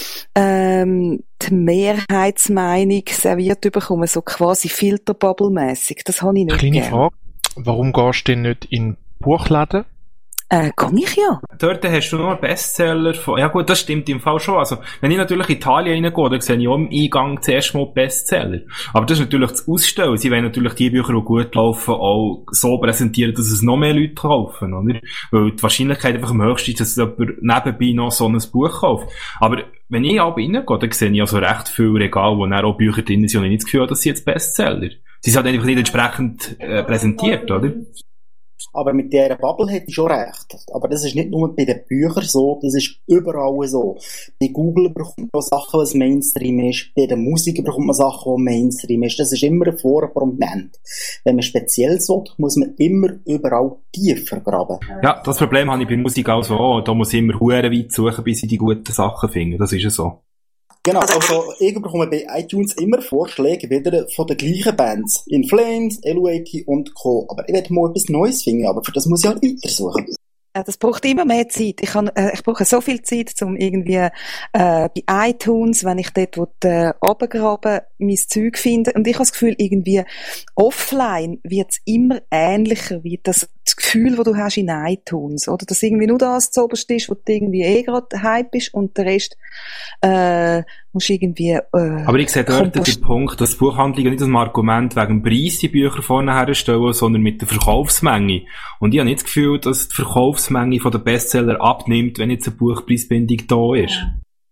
ähm, die Mehrheitsmeinung serviert bekomme, so quasi Filterbubble-mässig. Das habe ich nicht
Kleine
gern.
Frage, warum gehst du denn nicht in Buchläden?
Äh, kann ich ja.
Dort hast du nur Bestseller von, ja gut, das stimmt im Fall schon. Also, wenn ich natürlich in Italien reingehe, dann sehe ich auch im Eingang zuerst mal Bestseller. Aber das ist natürlich das Ausstellen. Sie wollen natürlich die Bücher, die gut laufen, auch so präsentieren, dass es noch mehr Leute kaufen, oder? Weil die Wahrscheinlichkeit einfach am höchsten ist, dass jemand nebenbei noch so ein Buch kauft. Aber wenn ich aber reingehe, dann sehe ich also recht viele Regale, wo dann auch Bücher drin sind und ich nicht das Gefühl habe, dass sie jetzt Bestseller. Sie sind halt einfach nicht entsprechend äh, präsentiert, oder?
Aber mit dieser Bubble hätte ich schon recht. Aber das ist nicht nur bei den Büchern so, das ist überall so. Bei Google bekommt man Sachen, was Mainstream ist. Bei der Musik bekommt man Sachen, die Mainstream ist. Das ist immer vor prominent. Wenn man speziell sucht, muss man immer überall tiefer graben.
Ja, das Problem habe ich bei Musik auch so. Da muss ich immer hure weit suchen, bis ich die guten Sachen finde. Das ist ja so.
Genau, also ich bekomme bei iTunes immer Vorschläge wieder von den gleichen Bands. In Flames, L O A T und Co. Aber ich werde mal etwas Neues finden, aber für das muss ich halt weitersuchen.
Das braucht immer mehr Zeit. Ich, kann, äh, ich brauche so viel Zeit, um irgendwie äh, bei iTunes, wenn ich dort äh, runtergraben, mein Zeug finden. Und ich habe das Gefühl, irgendwie offline wird es immer ähnlicher wie das das Gefühl, das du hast in iTunes, oder? Dass irgendwie nur das zuoberst ist, wo du irgendwie eh gerade Hype bist und der Rest, äh, musst irgendwie, äh,
Aber ich sehe dort den Punkt, dass Buchhandlungen nicht als Argument wegen dem Preis die Bücher vorne herstellen, sondern mit der Verkaufsmenge. Und ich habe nicht das Gefühl, dass die Verkaufsmenge von den Bestseller abnimmt, wenn jetzt eine Buchpreisbindung da ist.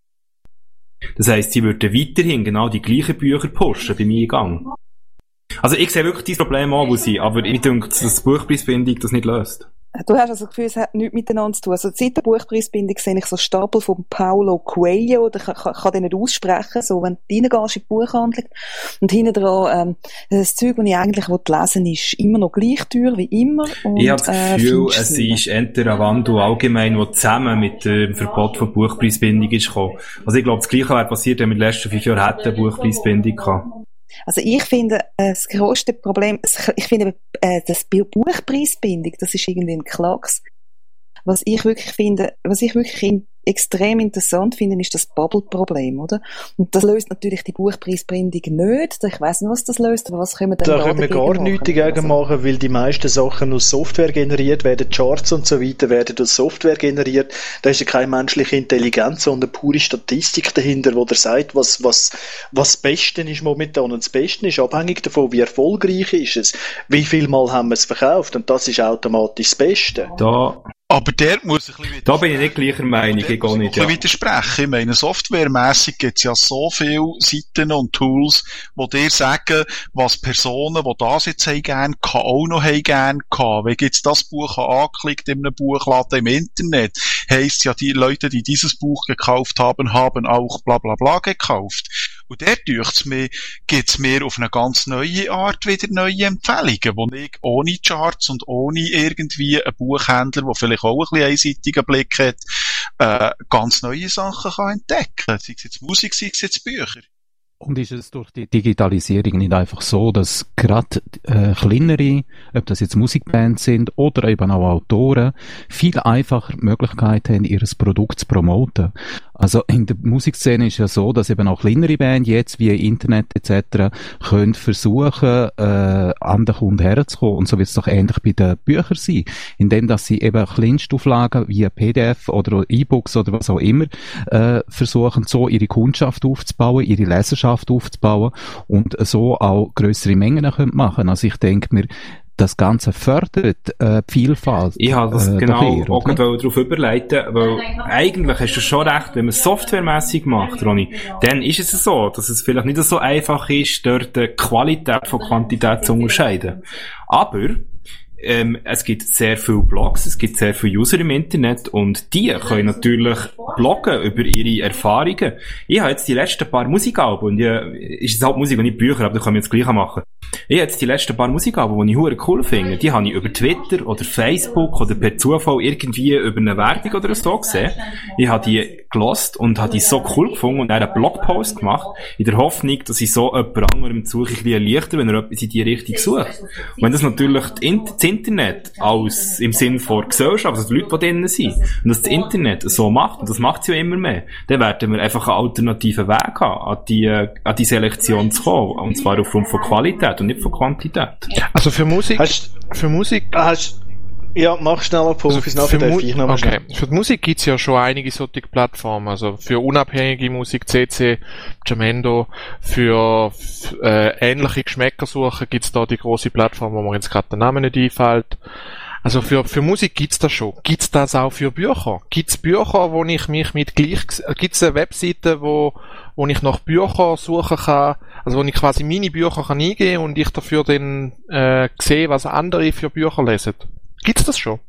Das heisst, sie würden weiterhin genau die gleichen Bücher pushen beim Eingang. Also ich sehe wirklich dieses Problem an, wo sie, aber ich denke, dass die Buchpreisbindung das nicht löst.
Du hast also das Gefühl, es hat nichts miteinander zu tun. Also seit der Buchpreisbindung sehe ich so Stapel von Paulo Coelho, ich kann, kann, kann den nicht aussprechen, so wenn du reingehst in die Buchhandlung und hinten dran, ähm, das Zeug, das ich eigentlich lesen will, ist immer noch gleich teuer wie immer. Und,
ich habe das Gefühl,
äh,
es ist entweder ein Wandel allgemein, der zusammen mit dem Verbot von Buchpreisbindung ist gekommen. Also ich glaube, das Gleiche wäre passiert, wenn wir in den letzten fünf Jahren hätten eine Buchpreisbindung gehabt.
Also ich finde, äh, das grösste Problem, ich finde, äh, das Buchpreisbindung, das ist irgendwie ein Klacks. Was ich wirklich finde, was ich wirklich in, extrem interessant finde, ist das Bubble-Problem, oder? Und das löst natürlich die Buchpreisbindung nicht. Ich weiss nicht, was das löst, aber was können wir denn
da
da
können wir gar
machen?
nichts dagegen also machen, weil die meisten Sachen aus Software generiert werden, Charts und so weiter werden aus Software generiert. Da ist ja keine menschliche Intelligenz, sondern pure Statistik dahinter, wo der sagt, was, was, was das Beste ist momentan. Und das Beste ist abhängig davon, wie erfolgreich ist es, wie viel Mal haben wir es verkauft, und das ist automatisch das Beste.
Da
Aber der muss ein bisschen
Da bin ich nicht gleicher Meinung, ich gehe nicht, ja.
widersprechen. Ich meine, softwaremässig gibt es ja so viele Seiten und Tools, die dir sagen, was Personen, die das jetzt haben gern, kann auch noch haben gern kann. Wenn jetzt das Buch angeklickt in einem Buchladen im Internet, heisst ja, die Leute, die dieses Buch gekauft haben, haben auch bla bla bla gekauft. Und der dürft's mir, gibt's mir auf eine ganz neue Art wieder neue Empfehlungen, wo ich ohne Charts und ohne irgendwie einen Buchhändler, der vielleicht auch ein bisschen einseitigen Blick hat, äh, ganz neue Sachen kann entdecken. Sei es jetzt Musik, sei es jetzt Bücher.
Und ist es durch die Digitalisierung nicht einfach so, dass gerade äh, kleinere, ob das jetzt Musikbands sind oder eben auch Autoren, viel einfacher Möglichkeiten haben, ihr Produkt zu promoten? Also in der Musikszene ist ja so, dass eben auch kleinere Bands jetzt wie Internet et cetera können versuchen, äh, an den Kunden herzukommen. Und so wird es doch ähnlich bei den Büchern sein, indem dass sie eben Kleinstauflagen wie P D F oder E-Books oder was auch immer äh, versuchen, so ihre Kundschaft aufzubauen, ihre Leserschaft aufzubauen und so auch grössere Mengen können machen. Also ich denke mir, das Ganze fördert äh, die Vielfalt.
Ich habe das
äh,
genau
eher,
auch darauf überleiten, weil eigentlich hast du schon recht, wenn man es softwaremässig macht, Ronny, dann ist es so, dass es vielleicht nicht so einfach ist, dort die Qualität von Quantität zu unterscheiden. Aber Ähm, es gibt sehr viele Blogs, es gibt sehr viele User im Internet und die können natürlich bloggen über ihre Erfahrungen. Ich habe jetzt die letzten paar Musikalben, und ja, ist es halt Musik und nicht Bücher, aber da können wir jetzt gleich machen. Ich habe jetzt die letzten paar Musikalben, die ich hure cool finde, die habe ich über Twitter oder Facebook oder per Zufall irgendwie über eine Werbung oder so gesehen. Ich habe die gelost und habe die so cool gefunden und dann einen Blogpost gemacht, in der Hoffnung, dass ich so jemand anderem suche ich ein bisschen erleichtert, wenn er etwas in die Richtung sucht. Und wenn das natürlich das Internet als im Sinn von Gesellschaft, also die Leute, die drinnen sind, und das das Internet so macht, und das macht es ja immer mehr, dann werden wir einfach einen alternativen Weg haben, an die, an die Selektion zu kommen, und zwar aufgrund von Qualität und nicht von Quantität.
Also für Musik,
hast,
für Musik,
hast, ja, mach schneller Profis,
also
nachher
für,
darf ich noch mal
okay. Für die Musik gibt's ja schon einige solche Plattformen, also für unabhängige Musik, C C, Jamendo, für äh, ähnliche Geschmäckersuchen gibt's da die grosse Plattform, wo mir jetzt gerade der Name nicht einfällt. Also für, für Musik gibt's das schon. Gibt's das auch für Bücher? Gibt's Bücher, wo ich mich mit gleich, gibt's eine Webseite, wo, wo ich nach Büchern suchen kann, also wo ich quasi meine Bücher kann eingeben und ich dafür dann, äh, sehe, was andere für Bücher lesen? Gibt's das schon?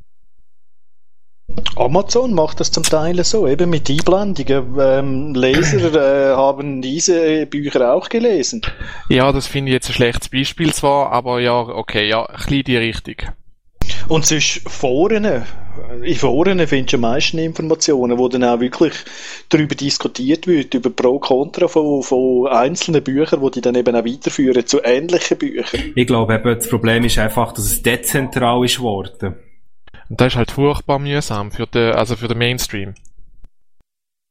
Amazon macht das zum Teil so, eben mit Einblendungen. Ähm, Leser äh, haben diese Bücher auch gelesen.
Ja, das finde ich jetzt ein schlechtes Beispiel zwar, aber ja, okay, ja, ein bisschen die Richtung.
Und sonst Foren. In Foren findest du am meisten Informationen, wo dann auch wirklich darüber diskutiert wird, über Pro und Contra von, von einzelnen Büchern, die die dann eben auch weiterführen zu ähnlichen Büchern.
Ich glaube eben, das Problem ist einfach, dass es dezentral ist geworden.
Und das ist halt furchtbar mühsam für den, also für den Mainstream.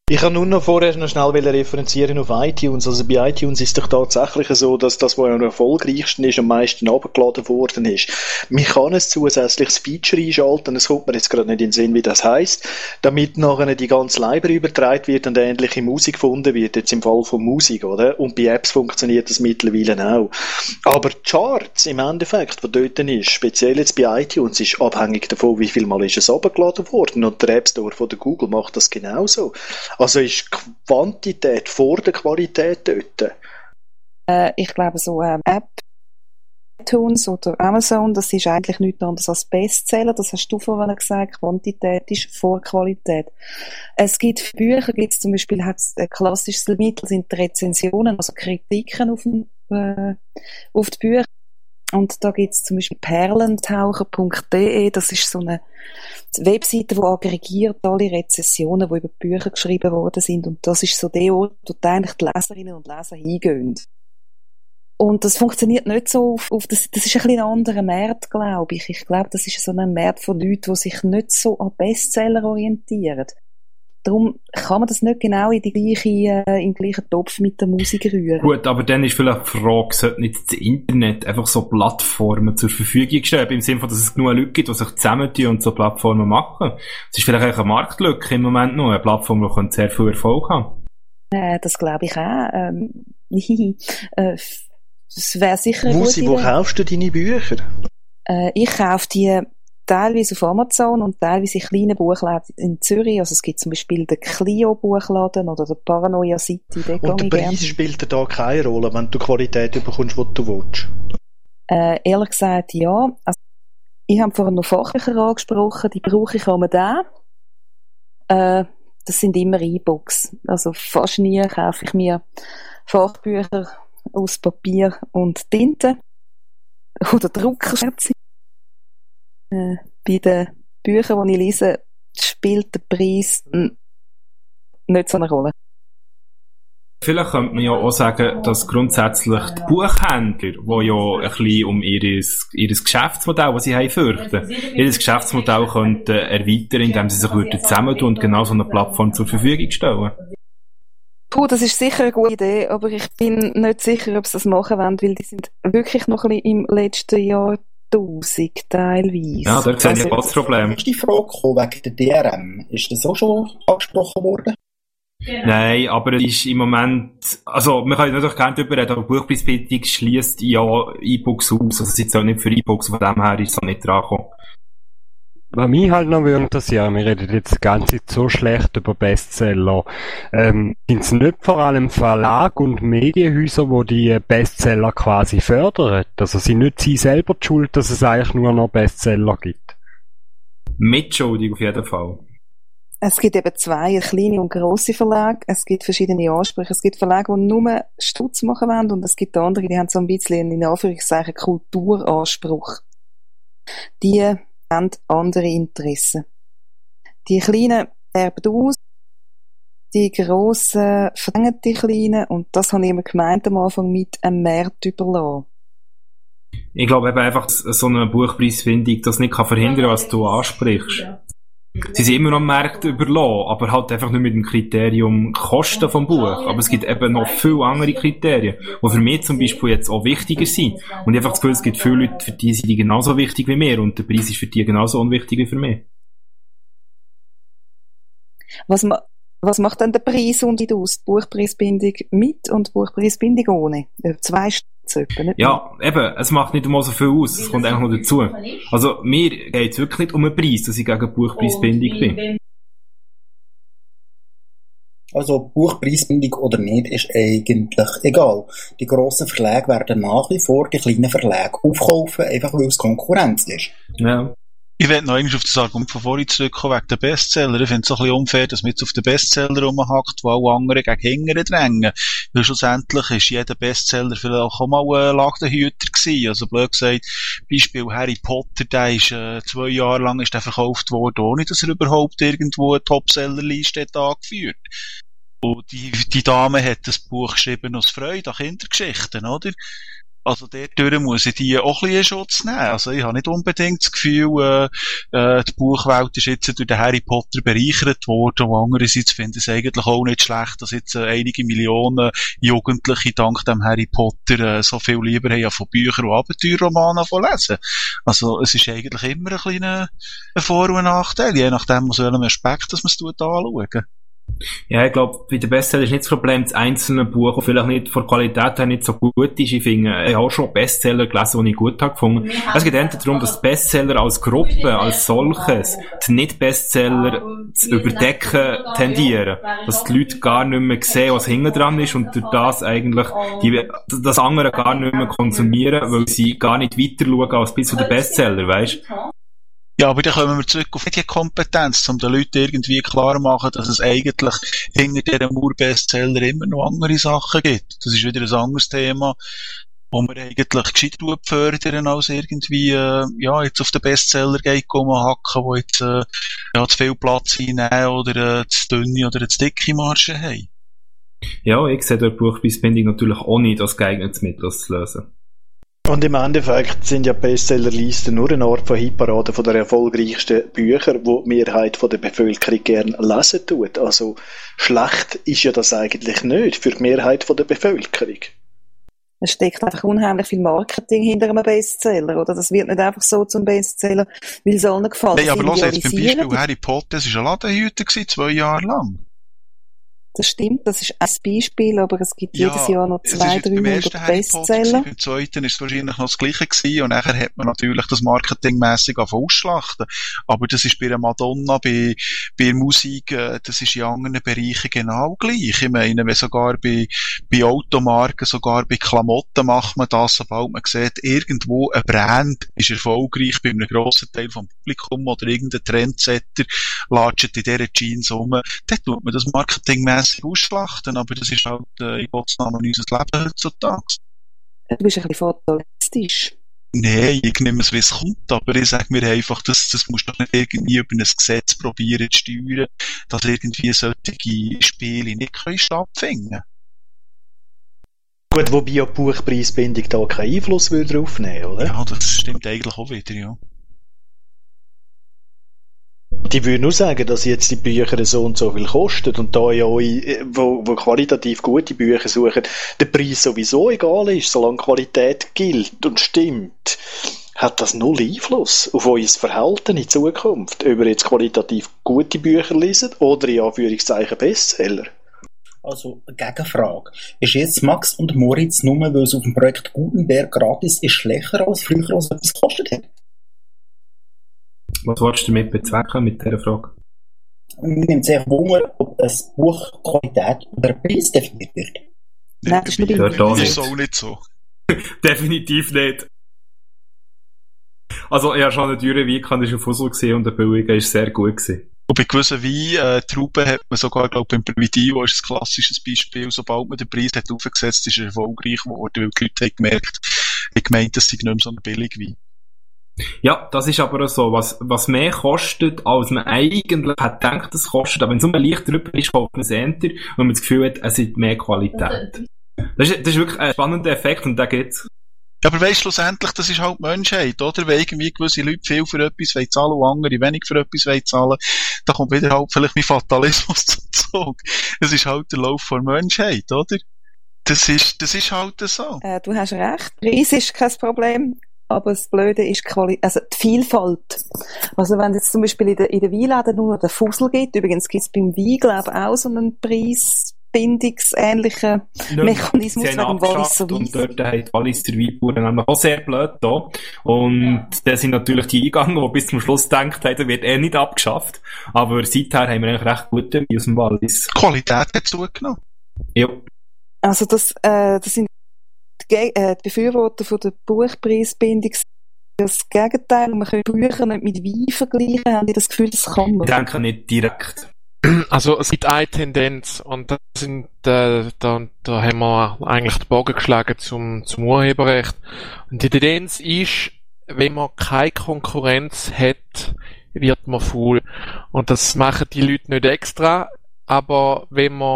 Ich kann nur noch vorher noch schnell referenzieren auf iTunes. Also bei iTunes ist es doch tatsächlich so, dass das, was am erfolgreichsten ist, am meisten abgeladen worden ist. Man kann ein zusätzliches Feature einschalten, es kommt mir jetzt gerade nicht in den Sinn, wie das heisst, damit nachher die ganze Library übertragen wird und ähnliche Musik gefunden wird, jetzt im Fall von Musik, oder? Und bei Apps funktioniert das mittlerweile auch. Aber die Charts im Endeffekt, was dort ist, speziell jetzt bei iTunes, ist abhängig davon, wie viel Mal ist es abgeladen worden, und der App Store von der Google macht das genauso. Also ist Quantität vor der Qualität dort?
Äh, ich glaube, so ähm, App, iTunes oder Amazon, das ist eigentlich nichts anderes als Bestseller. Das hast du vorhin gesagt, Quantität ist vor Qualität. Es gibt für Bücher, gibt es zum Beispiel, hat's ein klassisches Mittel sind die Rezensionen, also Kritiken auf, dem, äh, auf die Bücher. Und da gibt es zum Beispiel perlentaucher punkt de, das ist so eine Webseite, die aggregiert alle Rezensionen, die über die Bücher geschrieben worden sind. Und das ist so der Ort, wo eigentlich die Leserinnen und Leser hingehen. Und das funktioniert nicht so auf, auf das, das ist ein bisschen ein anderer Markt, glaube ich. Ich glaube, das ist so ein Markt von Leuten, die sich nicht so an Bestseller orientieren. Darum kann man das nicht genau in, die gleiche, äh, in den gleichen Topf mit der Musik rühren.
Gut, aber dann ist vielleicht die Frage, sollte nicht das Internet einfach so Plattformen zur Verfügung stellen, im Sinne von, dass es genug Leute gibt, die sich zusammentun und so Plattformen machen. Das ist vielleicht eigentlich eine Marktlücke im Moment noch, eine Plattform, die sehr viel Erfolg haben.
Äh, das glaube ich auch. Ähm, äh, das wäre sicher eine
Wusi,
gute
wo
Idee.
kaufst du deine Bücher?
Äh, ich kaufe die teilweise auf Amazon und teilweise in kleinen Buchläden in Zürich. Also es gibt zum Beispiel den Clio-Buchladen oder den Paranoia City.
Und der Preis spielt da keine Rolle, wenn du Qualität bekommst, die du willst?
Äh, ehrlich gesagt, ja. Also, ich habe vorhin noch Fachbücher angesprochen, die brauche ich auch da. Äh, das sind immer E-Books. Also fast nie kaufe ich mir Fachbücher aus Papier und Tinte oder Druckerschwärze. Äh, bei den Büchern, die ich lese, spielt der Preis n- nicht so eine Rolle.
Vielleicht könnte man ja auch sagen, dass grundsätzlich die Buchhändler, die ja ein bisschen um ihres, ihres Geschäftsmodell, das sie haben, fürchten, ihr Geschäftsmodell könnten erweitern, indem sie sich würden zusammentun und genau so eine Plattform zur Verfügung stellen.
Puh, das ist sicher eine gute Idee, aber ich bin nicht sicher, ob sie das machen wollen, weil die sind wirklich noch ein bisschen im letzten Jahr tausend teilweise.
Ja, da sehe ich auch das Problem.
Ist die Frage gekommen wegen der D R M? Ist das auch schon angesprochen worden?
Nein, aber es ist im Moment, also, man kann ja natürlich gerne darüber reden, aber Buchpreisbindung schliesst ja E-Books aus, also es ist auch nicht für E-Books, von dem her ist es auch nicht dran gekommen.
Was mich halt noch interessiert, wir reden jetzt die ganze Zeit so schlecht über Bestseller. Ähm, sind es nicht vor allem Verlag und Medienhäuser, die die Bestseller quasi fördern? Also sind nicht sie selber die schuld, dass es eigentlich nur noch Bestseller gibt?
Mitschuldig auf jeden Fall.
Es gibt eben zwei, kleine und grosse Verlage. Es gibt verschiedene Ansprüche. Es gibt Verlage, die nur Stutz machen wollen, und es gibt andere, die haben so ein bisschen in Anführungszeichen Kulturanspruch. Die haben andere Interessen. Die Kleinen erben aus, die Grossen verdrängen die Kleinen, und das habe ich immer gemeint am Anfang mit einem Markt überlassen.
Ich glaube eben einfach, dass so eine Buchpreisfindung das nicht kann verhindern, was du ansprichst. Sie sind immer noch am Markt überlassen, aber halt einfach nicht mit dem Kriterium Kosten vom Buch. Aber es gibt eben noch viele andere Kriterien, die für mich zum Beispiel jetzt auch wichtiger sind. Und ich habe einfach das Gefühl, es gibt viele Leute, für die sind die genauso wichtig wie mir, und der Preis ist für die genauso unwichtig wie für mich.
Was, ma- was macht denn der Preisunterschied aus? Buchpreisbindung mit und Buchpreisbindung ohne? Zwei Stütze etwa, nicht?
Ja, eben, es macht nicht einmal so viel aus, es kommt einfach noch dazu. Also, mir geht es wirklich nicht um einen Preis, dass ich gegen Buchpreisbindung bin.
Also Buchpreisbindung oder nicht, ist eigentlich egal. Die grossen Verlage werden nach wie vor die kleinen Verlage aufkaufen, einfach weil es Konkurrenz ist.
Ja.
Ich werde noch eigentlich auf das Argument von vorhin zurückkommen, wegen der Bestseller. Ich finde es so ein bisschen unfair, dass man jetzt auf den Bestseller rumhackt, wo alle anderen gegen Hingern drängen. Weil schlussendlich ist jeder Bestseller vielleicht auch mal ein Ladenhüter gewesen. Also blöd gesagt, Beispiel Harry Potter, der ist äh, zwei Jahre lang ist der verkauft worden, ohne dass er überhaupt irgendwo eine Topsellerliste hat angeführt. Und die, die Dame hat das Buch geschrieben aus Freude an Kindergeschichten, oder? Also dort muss ich die auch ein bisschen in Schutz nehmen. Also ich habe nicht unbedingt das Gefühl, äh, äh, die Buchwelt ist jetzt durch den Harry Potter bereichert worden, und andererseits finde ich es eigentlich auch nicht schlecht, dass jetzt äh, einige Millionen Jugendliche dank dem Harry Potter äh, so viel lieber haben von Büchern und Abenteuerromanen von lesen. Also es ist eigentlich immer ein kleiner Vor- und Nachteil, je nachdem, aus welchem Aspekt dass man es anschauen.
Ja, ich glaube, bei den Bestseller ist nicht das Problem, das einzelne Buch, das vielleicht nicht von der Qualität her nicht so gut ist. Ich finde, ich habe auch schon Bestseller gelesen, die ich gut habe gefunden. Es geht eher darum, dass Bestseller als Gruppe, als solches, die Nicht-Bestseller zu überdecken tendieren. Dass die Leute gar nicht mehr sehen, was hinten dran ist, und durch das eigentlich die, das andere gar nicht mehr konsumieren, weil sie gar nicht weiter schauen als bis zu den Bestseller, weisst?
Ja, aber dann kommen wir zurück auf die Kompetenz, um den Leuten irgendwie klar machen, dass es eigentlich hinter diesem Ur-Bestseller immer noch andere Sachen gibt. Das ist wieder ein anderes Thema, wo wir eigentlich gescheit fördern, als irgendwie, äh, ja, jetzt auf den Bestseller geht, hacken, wo jetzt, äh, ja, zu viel Platz einnehmen oder, äh, zu dünne oder zu dicke Margen haben.
Ja, ich sehe dort Buchpreisbindung natürlich auch nicht als geeignetes Mittel, das zu lösen.
Und im Endeffekt sind ja Bestsellerlisten nur eine Art von Hitparade von der erfolgreichsten Bücher, wo die Mehrheit von der Bevölkerung gerne lesen tut. Also schlecht ist ja das eigentlich nicht für die Mehrheit von der Bevölkerung.
Es steckt einfach unheimlich viel Marketing hinter einem Bestseller, oder? Das wird nicht einfach so zum Bestseller, weil es allen gefällt.
Nein, aber los jetzt beim Beispiel Harry Potter, das war ein Ladenhüter gewesen, zwei Jahre lang.
Das stimmt, das ist ein Beispiel, aber es gibt
ja,
jedes Jahr noch zwei, dreihundert Bestseller.
Beim zweiten ist es wahrscheinlich noch das Gleiche gewesen, und nachher hat man natürlich das marketingmässig ausschlachten. Aber das ist bei der Madonna, bei, bei der Musik, das ist in anderen Bereichen genau gleich. Ich meine, wenn sogar bei, bei Automarken, sogar bei Klamotten macht man das, sobald man sieht, irgendwo ein Brand ist erfolgreich bei einem grossen Teil vom Publikum oder irgendein Trendsetter latscht in dieser Jeans rum, dann tut man das marketingmässig ausschlachten, aber das ist halt, äh, in Gottes Namen unser Leben heutzutage.
Du bist ein bisschen fatalistisch.
Nein, ich nehme es, wie es kommt, aber ich sage mir einfach, das, das musst du doch nicht irgendwie über ein Gesetz probieren zu steuern, dass irgendwie solche Spiele nicht können stattfinden.
Gut, wobei ja die Buchpreisbindung da keinen Einfluss drauf nehmen, oder?
Ja, das stimmt eigentlich auch wieder, ja.
Die würde nur sagen, dass jetzt die Bücher so und so viel kosten, und da ja euch, wo, wo qualitativ gute Bücher suchen, der Preis sowieso egal ist, solange Qualität gilt und stimmt, hat das null Einfluss auf euer Verhalten in Zukunft, ob ihr jetzt qualitativ gute Bücher lesen oder in Anführungszeichen Bestseller.
Also, eine Gegenfrage. Ist jetzt Max und Moritz nur, weil es auf dem Projekt Gutenberg gratis ist, schlechter als früher, als etwas gekostet hat?
Was wolltest du damit bezwecken, mit dieser Frage?
Mir nimmt es echt Wunder, ob das Buch Qualität über den Preis definiert wird.
Nein, das ist nicht
Das ist auch nicht so.
Definitiv nicht. Also, ich habe schon eine teure Wein, das war ein Fussel gewesen, und der billige war sehr gut gewesen.
Und bei gewissen Wein, äh, Trauben hat man sogar, glaube ich, beim Primitivo ist ein klassisches Beispiel, sobald man den Preis hat aufgesetzt, ist er erfolgreich geworden, weil die Leute haben gemerkt, haben gemeint, das sei nicht mehr so ein Billigwein.
Ja, das ist aber so. Was, was mehr kostet, als man eigentlich hat gedacht, es kostet. Aber wenn es so leicht drüber ist, kauft man es enter, weil man das Gefühl hat, es hat mehr Qualität. Das ist, das ist wirklich ein spannender Effekt, und da geht's.
Ja, aber weißt, schlussendlich, das ist halt Menschheit, oder? Wenn irgendwie gewisse Leute viel für etwas wollen zahlen und andere wenig für etwas wollen zahlen, da kommt wieder halt vielleicht mein Fatalismus zum Zug. Es ist halt der Lauf der Menschheit, oder? Das ist, das ist halt so.
Äh, du hast recht. Preis ist kein Problem. Aber das Blöde ist Quali- also die Vielfalt. Also wenn es jetzt zum Beispiel in den, in den Weinläden nur den Fussel gibt, übrigens gibt es beim Wein, glaube ich, auch so einen preisbindungsähnlichen ja, Mechanismus, wegen Wallis so
Und dort haben die Walliser Weinbauern nämlich auch sehr blöd da. Und ja. Da sind natürlich die Eingang, die bis zum Schluss gedacht haben, der wird eh nicht abgeschafft. Aber seither haben wir eigentlich recht gute Wein aus dem Wallis.
Qualität hat zugenommen.
Ja.
Also das, äh, das sind die Befürworter von der Buchpreisbindung das Gegenteil. Man kann Bücher nicht mit Wein vergleichen. Haben die das Gefühl, das kann man?
Ich denke nicht direkt.
Also es gibt eine Tendenz, und das sind, äh, da, da haben wir eigentlich den Bogen geschlagen zum, zum Urheberrecht. Und die Tendenz ist, wenn man keine Konkurrenz hat, wird man faul. Und das machen die Leute nicht extra, aber wenn man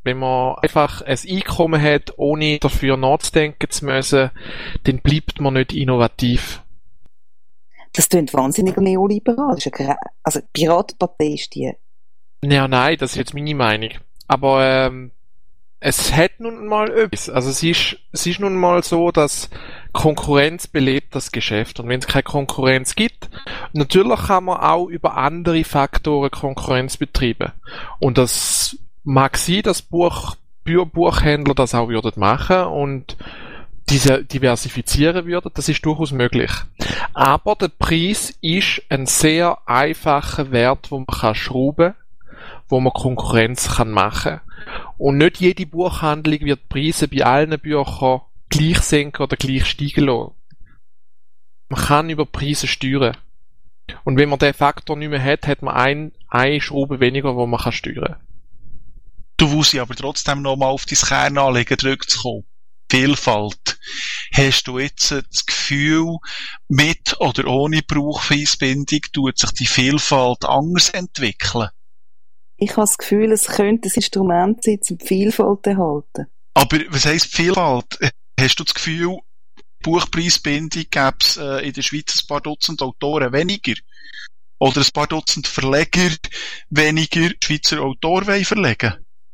Wenn man einfach ein Einkommen hat, ohne dafür nachzudenken zu müssen, dann bleibt man nicht innovativ.
Das klingt wahnsinnig neoliberal. Das ist eine, also die Piratenpartei ist die.
Ja, nein, das ist jetzt meine Meinung. Aber ähm, es hat nun mal etwas. Also es ist, es ist nun mal so, dass Konkurrenz belebt das Geschäft. Und wenn es keine Konkurrenz gibt, natürlich kann man auch über andere Faktoren Konkurrenz betreiben. Und das mag sein, dass Buch, Buchhändler das auch würden machen und diese diversifizieren würden. Das ist durchaus möglich. Aber der Preis ist ein sehr einfacher Wert, wo man kann schrauben, wo man Konkurrenz kann machen. Und nicht jede Buchhandlung wird die Preise bei allen Büchern gleich senken oder gleich steigen lassen. Man kann über Preise steuern. Und wenn man diesen Faktor nicht mehr hat, hat man ein, eine Schraube weniger, wo man kann steuern.
Du willst aber trotzdem nochmal auf dein Kernanliegen zurückzukommen. Vielfalt. Hast du jetzt das Gefühl, mit oder ohne Buchpreisbindung tut sich die Vielfalt anders entwickeln?
Ich habe das Gefühl, es könnte ein Instrument sein, um die Vielfalt zu erhalten.
Aber was heisst Vielfalt? Hast du das Gefühl, Buchpreisbindung gäbe es äh, in der Schweiz ein paar Dutzend Autoren weniger? Oder ein paar Dutzend Verleger weniger Schweizer Autoren verlegen?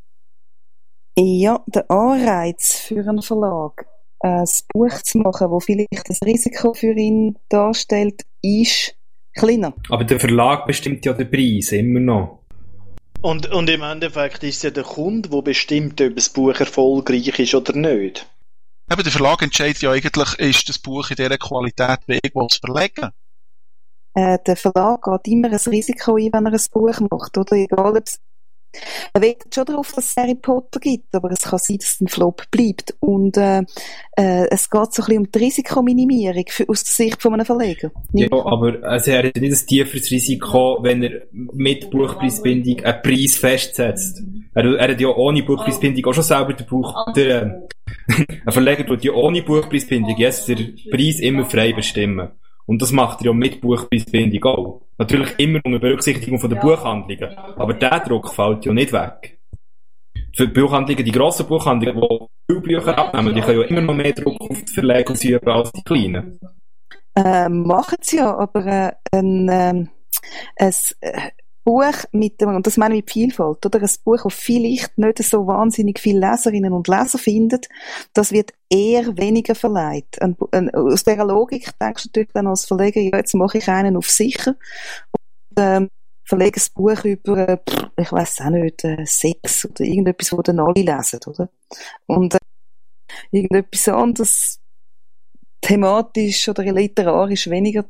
Ja, der Anreiz für einen Verlag, ein Buch zu machen, das vielleicht das Risiko für ihn darstellt, ist kleiner.
Aber der Verlag bestimmt ja den Preis, immer noch.
Und, und im Endeffekt ist es ja der Kunde, der bestimmt, ob das Buch erfolgreich ist oder nicht.
Eben, der Verlag entscheidet ja eigentlich, ist das Buch in dieser Qualität fähig, es zu verlegen.
Äh, der Verlag geht immer ein Risiko ein, wenn er ein Buch macht, oder? Egal, ob es er wettet schon darauf, dass es Harry Potter gibt, aber es kann sein, dass es ein Flop bleibt. Und äh, äh, es geht so ein bisschen um die Risikominimierung für, aus der Sicht von einem Verleger.
Ja, aber also er hat nicht ein tieferes Risiko, wenn er mit Buchpreisbindung einen Preis festsetzt. Er, er hat ja ohne Buchpreisbindung auch schon selber den Buch... Der, ein Verleger tut ja ohne Buchpreisbindung jetzt den Preis immer frei bestimmen. Und das macht er ja mit Buchpreisbindung auch. Natürlich immer unter Berücksichtigung von den Buchhandlungen. Aber der Druck fällt ja nicht weg. Für die Buchhandlungen, die grossen Buchhandlungen, die viele Bücher abnehmen, die können ja immer noch mehr Druck auf die Verleger ausüben als die kleinen.
Äh, machen sie ja, aber äh, ein, äh, ein äh, Buch mit dem, und das meine ich mit Vielfalt, oder? Ein Buch, das vielleicht nicht so wahnsinnig viele Leserinnen und Leser findet, das wird eher weniger verleiht. Ein, ein, aus dieser Logik denkst du natürlich dann als Verleger, ja, jetzt mache ich einen auf sicher und ähm, verlege ein Buch über, äh, ich weiss auch nicht, äh, Sex oder irgendetwas, wo dann alle lesen, oder? Und äh, irgendetwas anderes thematisch oder literarisch weniger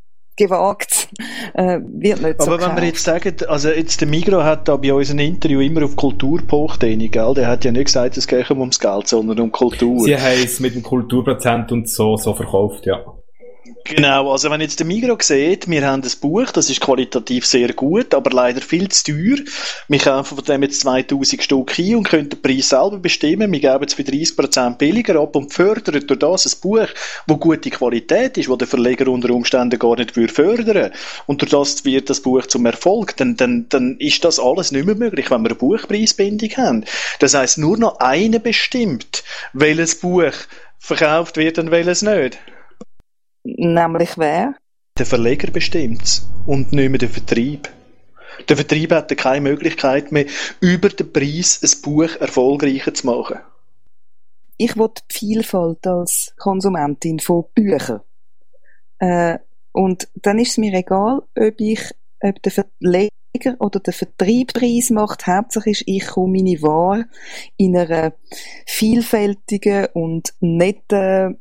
gewagt, äh, wird nicht so.
Aber wenn wir jetzt sagen, also jetzt der Migros hat da bei uns ein Interview immer auf Kultur gepocht, gell? Der hat ja nicht gesagt, es geht um ums Geld, sondern um Kultur.
Sie haben es mit dem Kulturprozent und so, so verkauft, ja.
Genau, also wenn jetzt der Migros sieht, wir haben ein Buch, das ist qualitativ sehr gut, aber leider viel zu teuer. Wir kaufen von dem jetzt zweitausend Stück ein und können den Preis selber bestimmen. Wir geben es für dreißig Prozent billiger ab und fördern durch das ein Buch, das gute Qualität ist, das der Verleger unter Umständen gar nicht fördern würde. Und durch das wird das Buch zum Erfolg. Dann, dann, dann ist das alles nicht mehr möglich, wenn wir eine Buchpreisbindung haben. Das heisst, nur noch einer bestimmt, welches Buch verkauft wird und welches nicht.
Nämlich wer?
Der Verleger bestimmt's und nicht mehr der Vertrieb. Der Vertrieb hat keine Möglichkeit mehr, über den Preis ein Buch erfolgreicher zu machen.
Ich will die Vielfalt als Konsumentin von Büchern. Äh, und dann ist es mir egal, ob ich, ob der Verleger oder der Vertrieb Preis macht. Hauptsache ist, ich komme meine Ware in einer vielfältigen und netten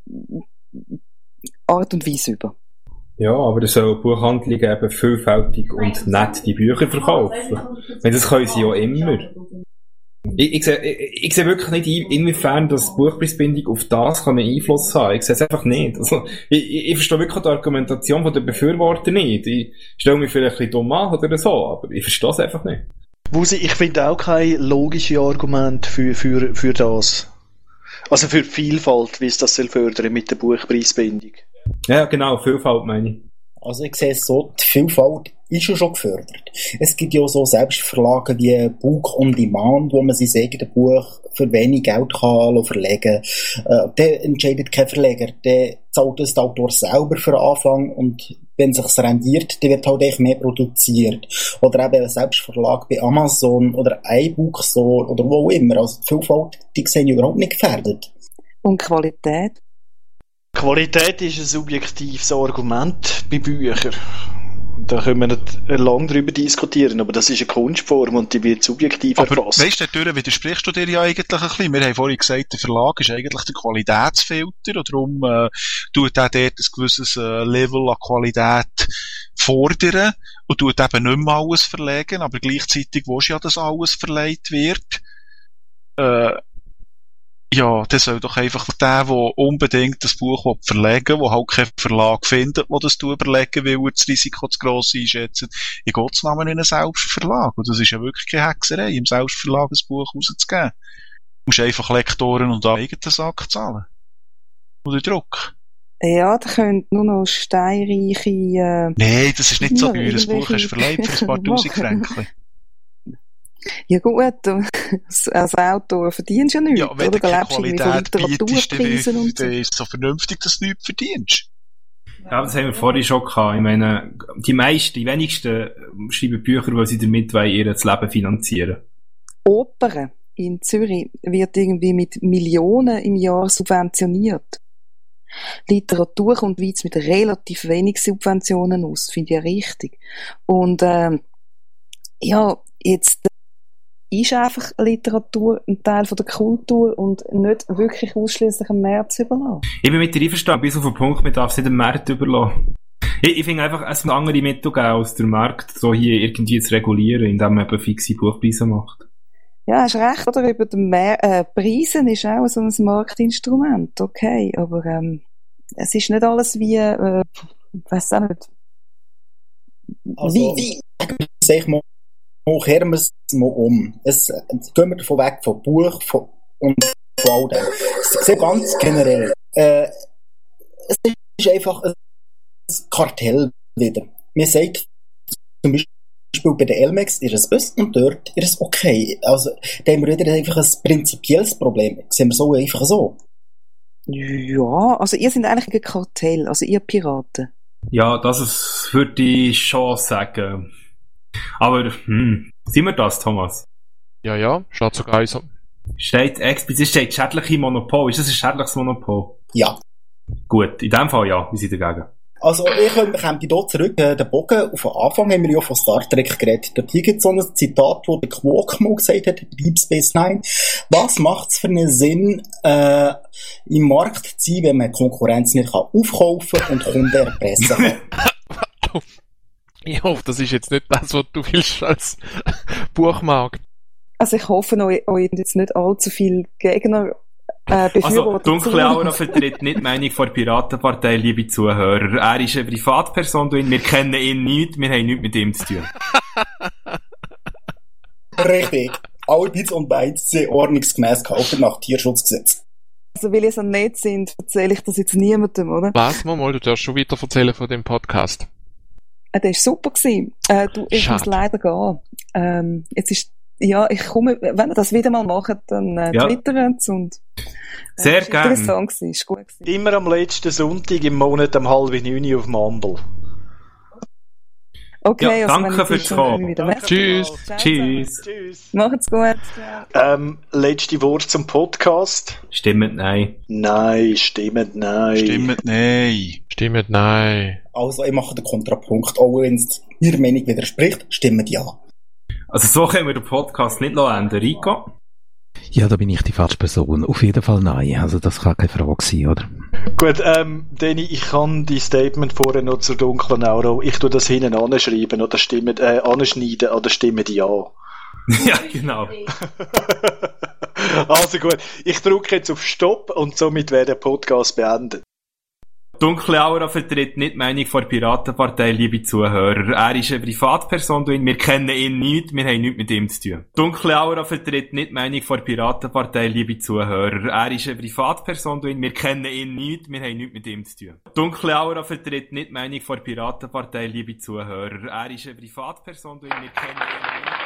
Art und Weise über.
Ja, aber es soll Buchhandlungen eben vielfältig und nett die Bücher verkaufen. Weil das können sie ja immer. Ich, ich, sehe, ich, ich sehe wirklich nicht, inwiefern das Buchpreisbindung auf das kann einen Einfluss haben. Ich sehe es einfach nicht. Also, ich, ich, ich verstehe wirklich die Argumentation von den Befürwortern nicht. Ich stelle mich vielleicht ein bisschen dumm an oder so, aber ich verstehe es einfach nicht.
Wusi, ich finde auch kein logisches Argument für, für, für das. Also für die Vielfalt, wie es das soll fördern mit der Buchpreisbindung.
Ja, genau, Vielfalt meine ich.
Also ich sehe es so, die Vielfalt ist ja schon gefördert. Es gibt ja so Selbstverlage wie Book on Demand, wo man sein eigenes Buch für wenig Geld kann verlegen kann. Äh, der entscheidet kein Verleger, der zahlt das der Autor selber für den Anfang und wenn es sich rendiert, dann wird halt echt mehr produziert. Oder eben ein Selbstverlag bei Amazon oder iBook so oder wo auch immer. Also die Vielfalt, die sehen überhaupt nicht gefährdet.
Und Qualität?
Qualität ist ein subjektives Argument bei Büchern. Da können wir nicht lange darüber diskutieren, aber das ist eine Kunstform und die wird subjektiv
aber
erfasst.
Weißt du, dadurch widersprichst du dir ja eigentlich ein bisschen. Wir haben vorhin gesagt, der Verlag ist eigentlich der Qualitätsfilter und darum äh, tut er dort ein gewisses äh, Level an Qualität fordern und tut eben nicht mehr alles verlegen, aber gleichzeitig willst du ja, dass alles verlegt wird. Äh, Ja, das soll doch einfach der, der unbedingt das Buch verlegen will, der halt keinen Verlag findet, der das überlegen will, weil das Risiko zu gross einschätzt. In Gottes Namen in einen Selbstverlag. Und das ist ja wirklich keine Hexerei, im Selbstverlag ein Buch rauszugeben. Du musst einfach Lektoren und eigenen Sack zahlen. Oder Druck.
Ja, da können nur noch steinreiche... Äh,
Nein, das ist nicht so teuer. Ein Buch hast du verleiht für ein paar tausend Franken.
Ja gut, als, als Autor verdienst du ja nichts,
ja, wenn
oder?
du keine
Da lebst du
Qualität
von
bietest,
und so.
dann ist es so vernünftig, dass du nichts verdienst.
Ja, das haben wir vorhin schon gehabt. Ich meine, die meisten, die wenigsten schreiben Bücher, weil sie damit wollen, ihr Leben finanzieren.
Opern in Zürich wird irgendwie mit Millionen im Jahr subventioniert. Literatur kommt weit mit relativ wenig Subventionen aus, finde ich ja richtig. Und ähm, ja, jetzt ist einfach Literatur ein Teil von der Kultur und nicht wirklich ausschließlich dem Markt überlassen.
Ich bin mit dir einverstanden, bis auf den Punkt, man darf es nicht dem Markt überlassen. Ich, ich finde einfach, es muss andere Mittel geben, als der Markt so hier irgendwie zu regulieren, indem man eben fixe Buchpreise macht.
Ja, hast recht, oder? Über den Mer- äh, Preisen ist auch so ein Marktinstrument, okay, aber ähm, es ist nicht alles wie, äh, ich weiss auch nicht.
Also,
wie,
wie, sag ich mal, kehren wir es mal um. Es, gehen wir davon weg vom Buch von, und von all dem. Sehr ganz generell. Äh, es ist einfach ein Kartell wieder. Man sagt zum Beispiel bei der Elmex ist es best und dort ist es okay. Also, da haben wir wieder einfach ein prinzipielles Problem. Sehen wir so einfach so.
Ja, also ihr seid eigentlich ein Kartell, also ihr Piraten.
Ja, das ist, würde ich schon sagen. Aber, hm, sind wir das, Thomas?
Ja, ja, steht sogar so.
Steht explizit, steht schädliche Monopol. Ist das ein schädliches Monopol?
Ja.
Gut, in dem Fall ja, wir sind dagegen.
Also, ich komme hier zurück, äh, den Bogen. Auf den Anfang haben wir ja von Star Trek geredet. Dort hier gibt es so ein Zitat, wo der Quark mal gesagt hat, Deep Space Nine. Was macht es für einen Sinn, äh, im Markt zu sein, wenn man Konkurrenz nicht kann aufkaufen und Kunden erpressen kann?
Ich hoffe, das ist jetzt nicht das, was du willst als Buchmarkt.
Also ich hoffe, euch, euch jetzt nicht allzu viele Gegner äh, befürworten.
Also, Dunkle Aura vertritt nicht die Meinung von der Piratenpartei, liebe Zuhörer. Er ist eine Privatperson, wir kennen ihn nicht, wir haben nichts mit ihm zu tun.
Richtig. Alle Bits und Bytes sind ordnungsgemäß gehalten nach Tierschutzgesetz.
Also weil ihr so nett sind, erzähle ich das jetzt niemandem, oder?
Lass mal mal, du darfst schon weiter erzählen von dem Podcast.
Äh, der war super gewesen. Äh, du, ich
Schade.
muss leider gehen. Ähm, jetzt ist, ja, ich komme, wenn ihr das wieder mal macht, dann äh,
Ja.
twittert und äh,
Sehr
ist
gern.
interessant gewesen, ist gut gewesen.
Immer am letzten Sonntag im Monat um halb neun auf Mumble.
Okay,
Ja,
also
danke
wenn ich
fürs
sicher
Kommen.
wieder
Danke
weg.
Tschüss.
vielmals.
Ciao
Tschüss.
Tschüss.
Macht's gut.
Ähm, letzte Wort zum Podcast.
Stimmt, nein.
Nein, stimmt, nein.
Stimmt, nein.
Stimmt, nein.
Also, ich mache den Kontrapunkt. Auch wenn es Ihrer Meinung widerspricht, stimmt ja.
Also so können wir den Podcast nicht ändern. Rico?
Ja, da bin ich die falsche Person. Auf jeden Fall nein. Also das kann keine Frage sein, oder?
Gut, ähm, Danny, ich kann die Statement vorher noch zur dunklen Aura, ich tue das hinten anschreiben oder stimmen, äh, anschneiden oder stimmen ja.
Ja, genau.
Also gut, ich drücke jetzt auf Stopp und somit wäre der Podcast beendet.
Dunkle Aura vertritt nicht die Meinung der Piratenpartei, liebe Zuhörer. Er ist eine Privatperson, wir kennen ihn nicht, wir haben nichts mit ihm zu tun. Dunkle Aura vertritt nicht die Meinung der Piratenpartei, liebe Zuhörer. Er ist eine Privatperson, wir kennen ihn nicht, wir haben nichts mit ihm zu tun. Dunkle Aura vertritt nicht die Meinung der Piratenpartei, liebe Zuhörer. Er ist eine Privatperson, wir kennen ihn nicht.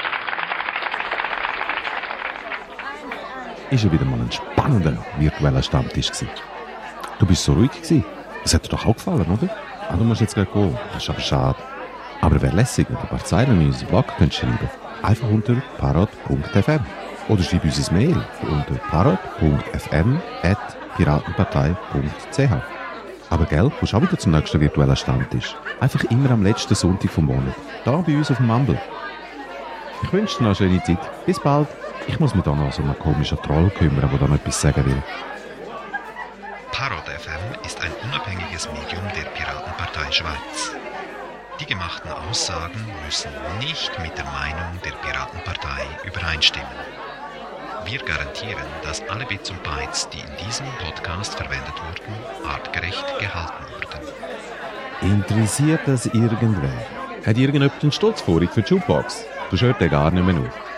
Ist ja wieder mal ein spannender virtueller Stammtisch gewesen. Du bist so ruhig gewesen. Das hat dir doch auch gefallen, oder? Ah, du musst jetzt gleich gehen. Das ist aber schade. Aber wäre lässig, wenn du ein paar Zeilen in unseren Blog könntest schreiben. Einfach unter parrot punkt f m. Oder schreib uns ein Mail unter parrot punkt f m at piratenpartei punkt c h. Aber gell, du kommst auch wieder zum nächsten virtuellen Stammtisch. Einfach immer am letzten Sonntag vom Monat. Da bei uns auf dem Mumble. Ich wünsche dir noch eine schöne Zeit. Bis bald. Ich muss mich da noch so einen komischen Troll kümmern, der da noch etwas sagen will.
Parrot F M ist ein unabhängiges Medium der Piratenpartei Schweiz. Die gemachten Aussagen müssen nicht mit der Meinung der Piratenpartei übereinstimmen. Wir garantieren, dass alle Bits und Bytes, die in diesem Podcast verwendet wurden, artgerecht gehalten wurden.
Interessiert das irgendwer? Hat irgendjemand einen Stutzvorrat für die Jukebox? Du hörst den gar nicht mehr auf.